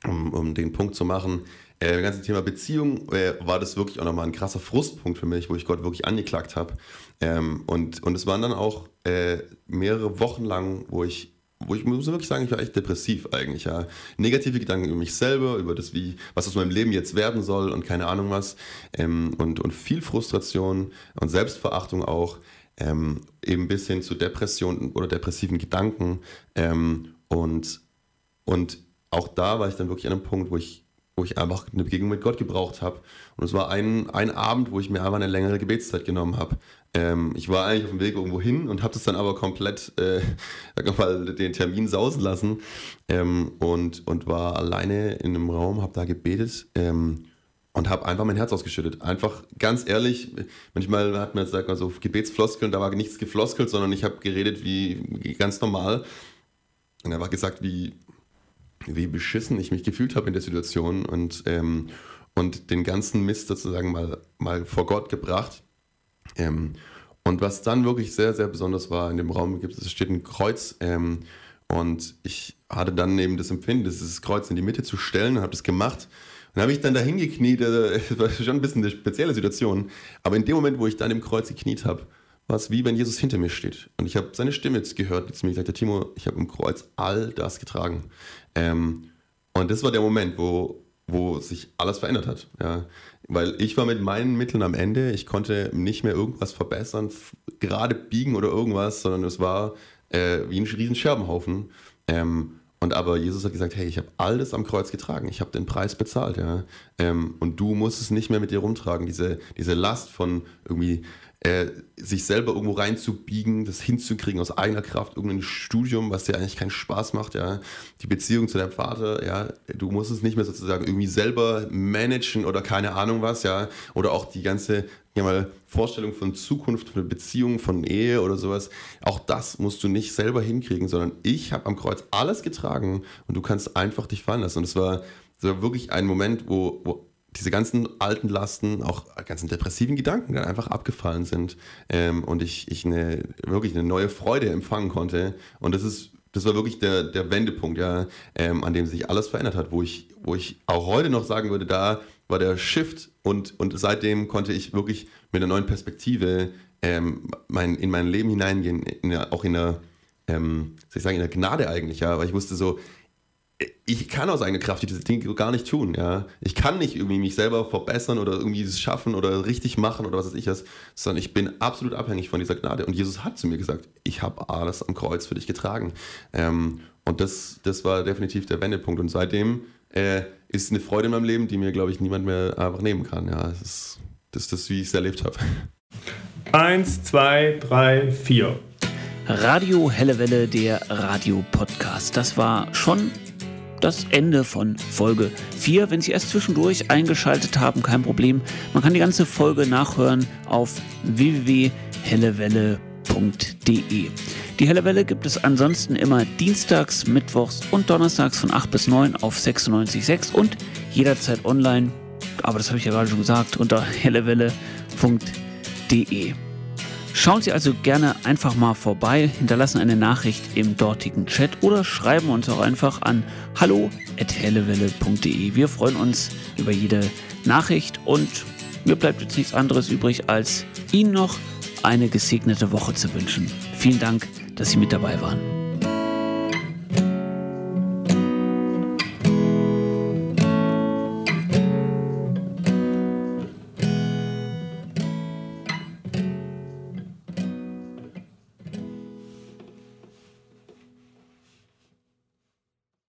um, um den Punkt zu machen, äh, das ganze Thema Beziehung äh, war das wirklich auch nochmal ein krasser Frustpunkt für mich, wo ich Gott wirklich angeklagt habe. Ähm, und, und es waren dann auch äh, mehrere Wochen lang, wo ich Wo ich muss wirklich sagen, ich war echt depressiv eigentlich, ja. Negative Gedanken über mich selber, über das, wie, was aus meinem Leben jetzt werden soll und keine Ahnung was. Ähm, und, und viel Frustration und Selbstverachtung auch, ähm, eben bis hin zu Depressionen oder depressiven Gedanken. Ähm, und, und auch da war ich dann wirklich an einem Punkt, wo ich, wo ich einfach eine Begegnung mit Gott gebraucht habe. Und es war ein, ein Abend, wo ich mir einfach eine längere Gebetszeit genommen habe. Ähm, ich war eigentlich auf dem Weg irgendwo hin und habe das dann aber komplett, äh, sag mal, den Termin sausen lassen ähm, und, und war alleine in einem Raum, habe da gebetet ähm, und habe einfach mein Herz ausgeschüttet. Einfach ganz ehrlich, manchmal hat man, sag mal, so Gebetsfloskeln, da war nichts gefloskelt, sondern ich habe geredet wie, wie ganz normal und einfach gesagt, wie, wie beschissen ich mich gefühlt habe in der Situation und, ähm, und den ganzen Mist sozusagen mal, mal vor Gott gebracht. Ähm, und was dann wirklich sehr, sehr besonders war, in dem Raum gibt es steht ein Kreuz ähm, und ich hatte dann eben das Empfinden, dieses Kreuz in die Mitte zu stellen und habe das gemacht. Und habe ich dann da hingekniet, äh, das war schon ein bisschen eine spezielle Situation, aber in dem Moment, wo ich dann im Kreuz gekniet habe, war es wie wenn Jesus hinter mir steht. Und ich habe seine Stimme jetzt gehört, die zu mir gesagt hat, Timo, ich habe im Kreuz all das getragen. Ähm, und das war der Moment, wo, wo sich alles verändert hat. Ja. Weil ich war mit meinen Mitteln am Ende, ich konnte nicht mehr irgendwas verbessern, f- gerade biegen oder irgendwas, sondern es war äh, wie ein riesen Scherbenhaufen. Ähm, und aber Jesus hat gesagt, hey, ich habe alles am Kreuz getragen, ich habe den Preis bezahlt, ja. Ähm, und du musst es nicht mehr mit dir rumtragen, diese, diese Last von irgendwie äh, sich selber irgendwo reinzubiegen, das hinzukriegen aus eigener Kraft, irgendein Studium, was dir eigentlich keinen Spaß macht, ja, die Beziehung zu deinem Vater, ja, du musst es nicht mehr sozusagen irgendwie selber managen oder keine Ahnung was, ja, oder auch die ganze, ja mal, Vorstellung von Zukunft, von Beziehung, von Ehe oder sowas, auch das musst du nicht selber hinkriegen, sondern ich habe am Kreuz alles getragen und du kannst einfach dich fallen lassen. Und es war, es war wirklich ein Moment, wo, wo diese ganzen alten Lasten, auch ganzen depressiven Gedanken dann einfach abgefallen sind ähm, und ich, ich eine, wirklich eine neue Freude empfangen konnte. Und das ist, das war wirklich der, der Wendepunkt, ja, ähm, an dem sich alles verändert hat, wo ich, wo ich auch heute noch sagen würde, da war der Shift und, und seitdem konnte ich wirklich mit einer neuen Perspektive ähm, mein, in mein Leben hineingehen, in der, auch in der, ähm, soll ich sagen, in der Gnade eigentlich, ja, weil ich wusste so, ich kann aus eigener Kraft diese Dinge gar nicht tun, ja. Ich kann nicht irgendwie mich selber verbessern oder irgendwie es schaffen oder richtig machen oder was weiß ich was, sondern ich bin absolut abhängig von dieser Gnade. Und Jesus hat zu mir gesagt, ich habe alles am Kreuz für dich getragen. Ähm, und das, das war definitiv der Wendepunkt. Und seitdem äh, ist eine Freude in meinem Leben, die mir, glaube ich, niemand mehr einfach nehmen kann. Ja, das ist das, ist das wie ich es erlebt habe. Eins, zwei, drei, vier. Radio Helle Welle, der Radio-Podcast. Das war schon das Ende von Folge vier. Wenn Sie erst zwischendurch eingeschaltet haben, kein Problem. Man kann die ganze Folge nachhören auf w w w punkt hellewelle punkt de. Die Helle Welle gibt es ansonsten immer dienstags, mittwochs und donnerstags von acht bis neun auf sechsundneunzig Komma sechs und jederzeit online, aber das habe ich ja gerade schon gesagt, unter hellewelle punkt de. Schauen Sie also gerne einfach mal vorbei, hinterlassen eine Nachricht im dortigen Chat oder schreiben uns auch einfach an hallo at hellewelle punkt de. Wir freuen uns über jede Nachricht und mir bleibt jetzt nichts anderes übrig, als Ihnen noch eine gesegnete Woche zu wünschen. Vielen Dank, dass Sie mit dabei waren.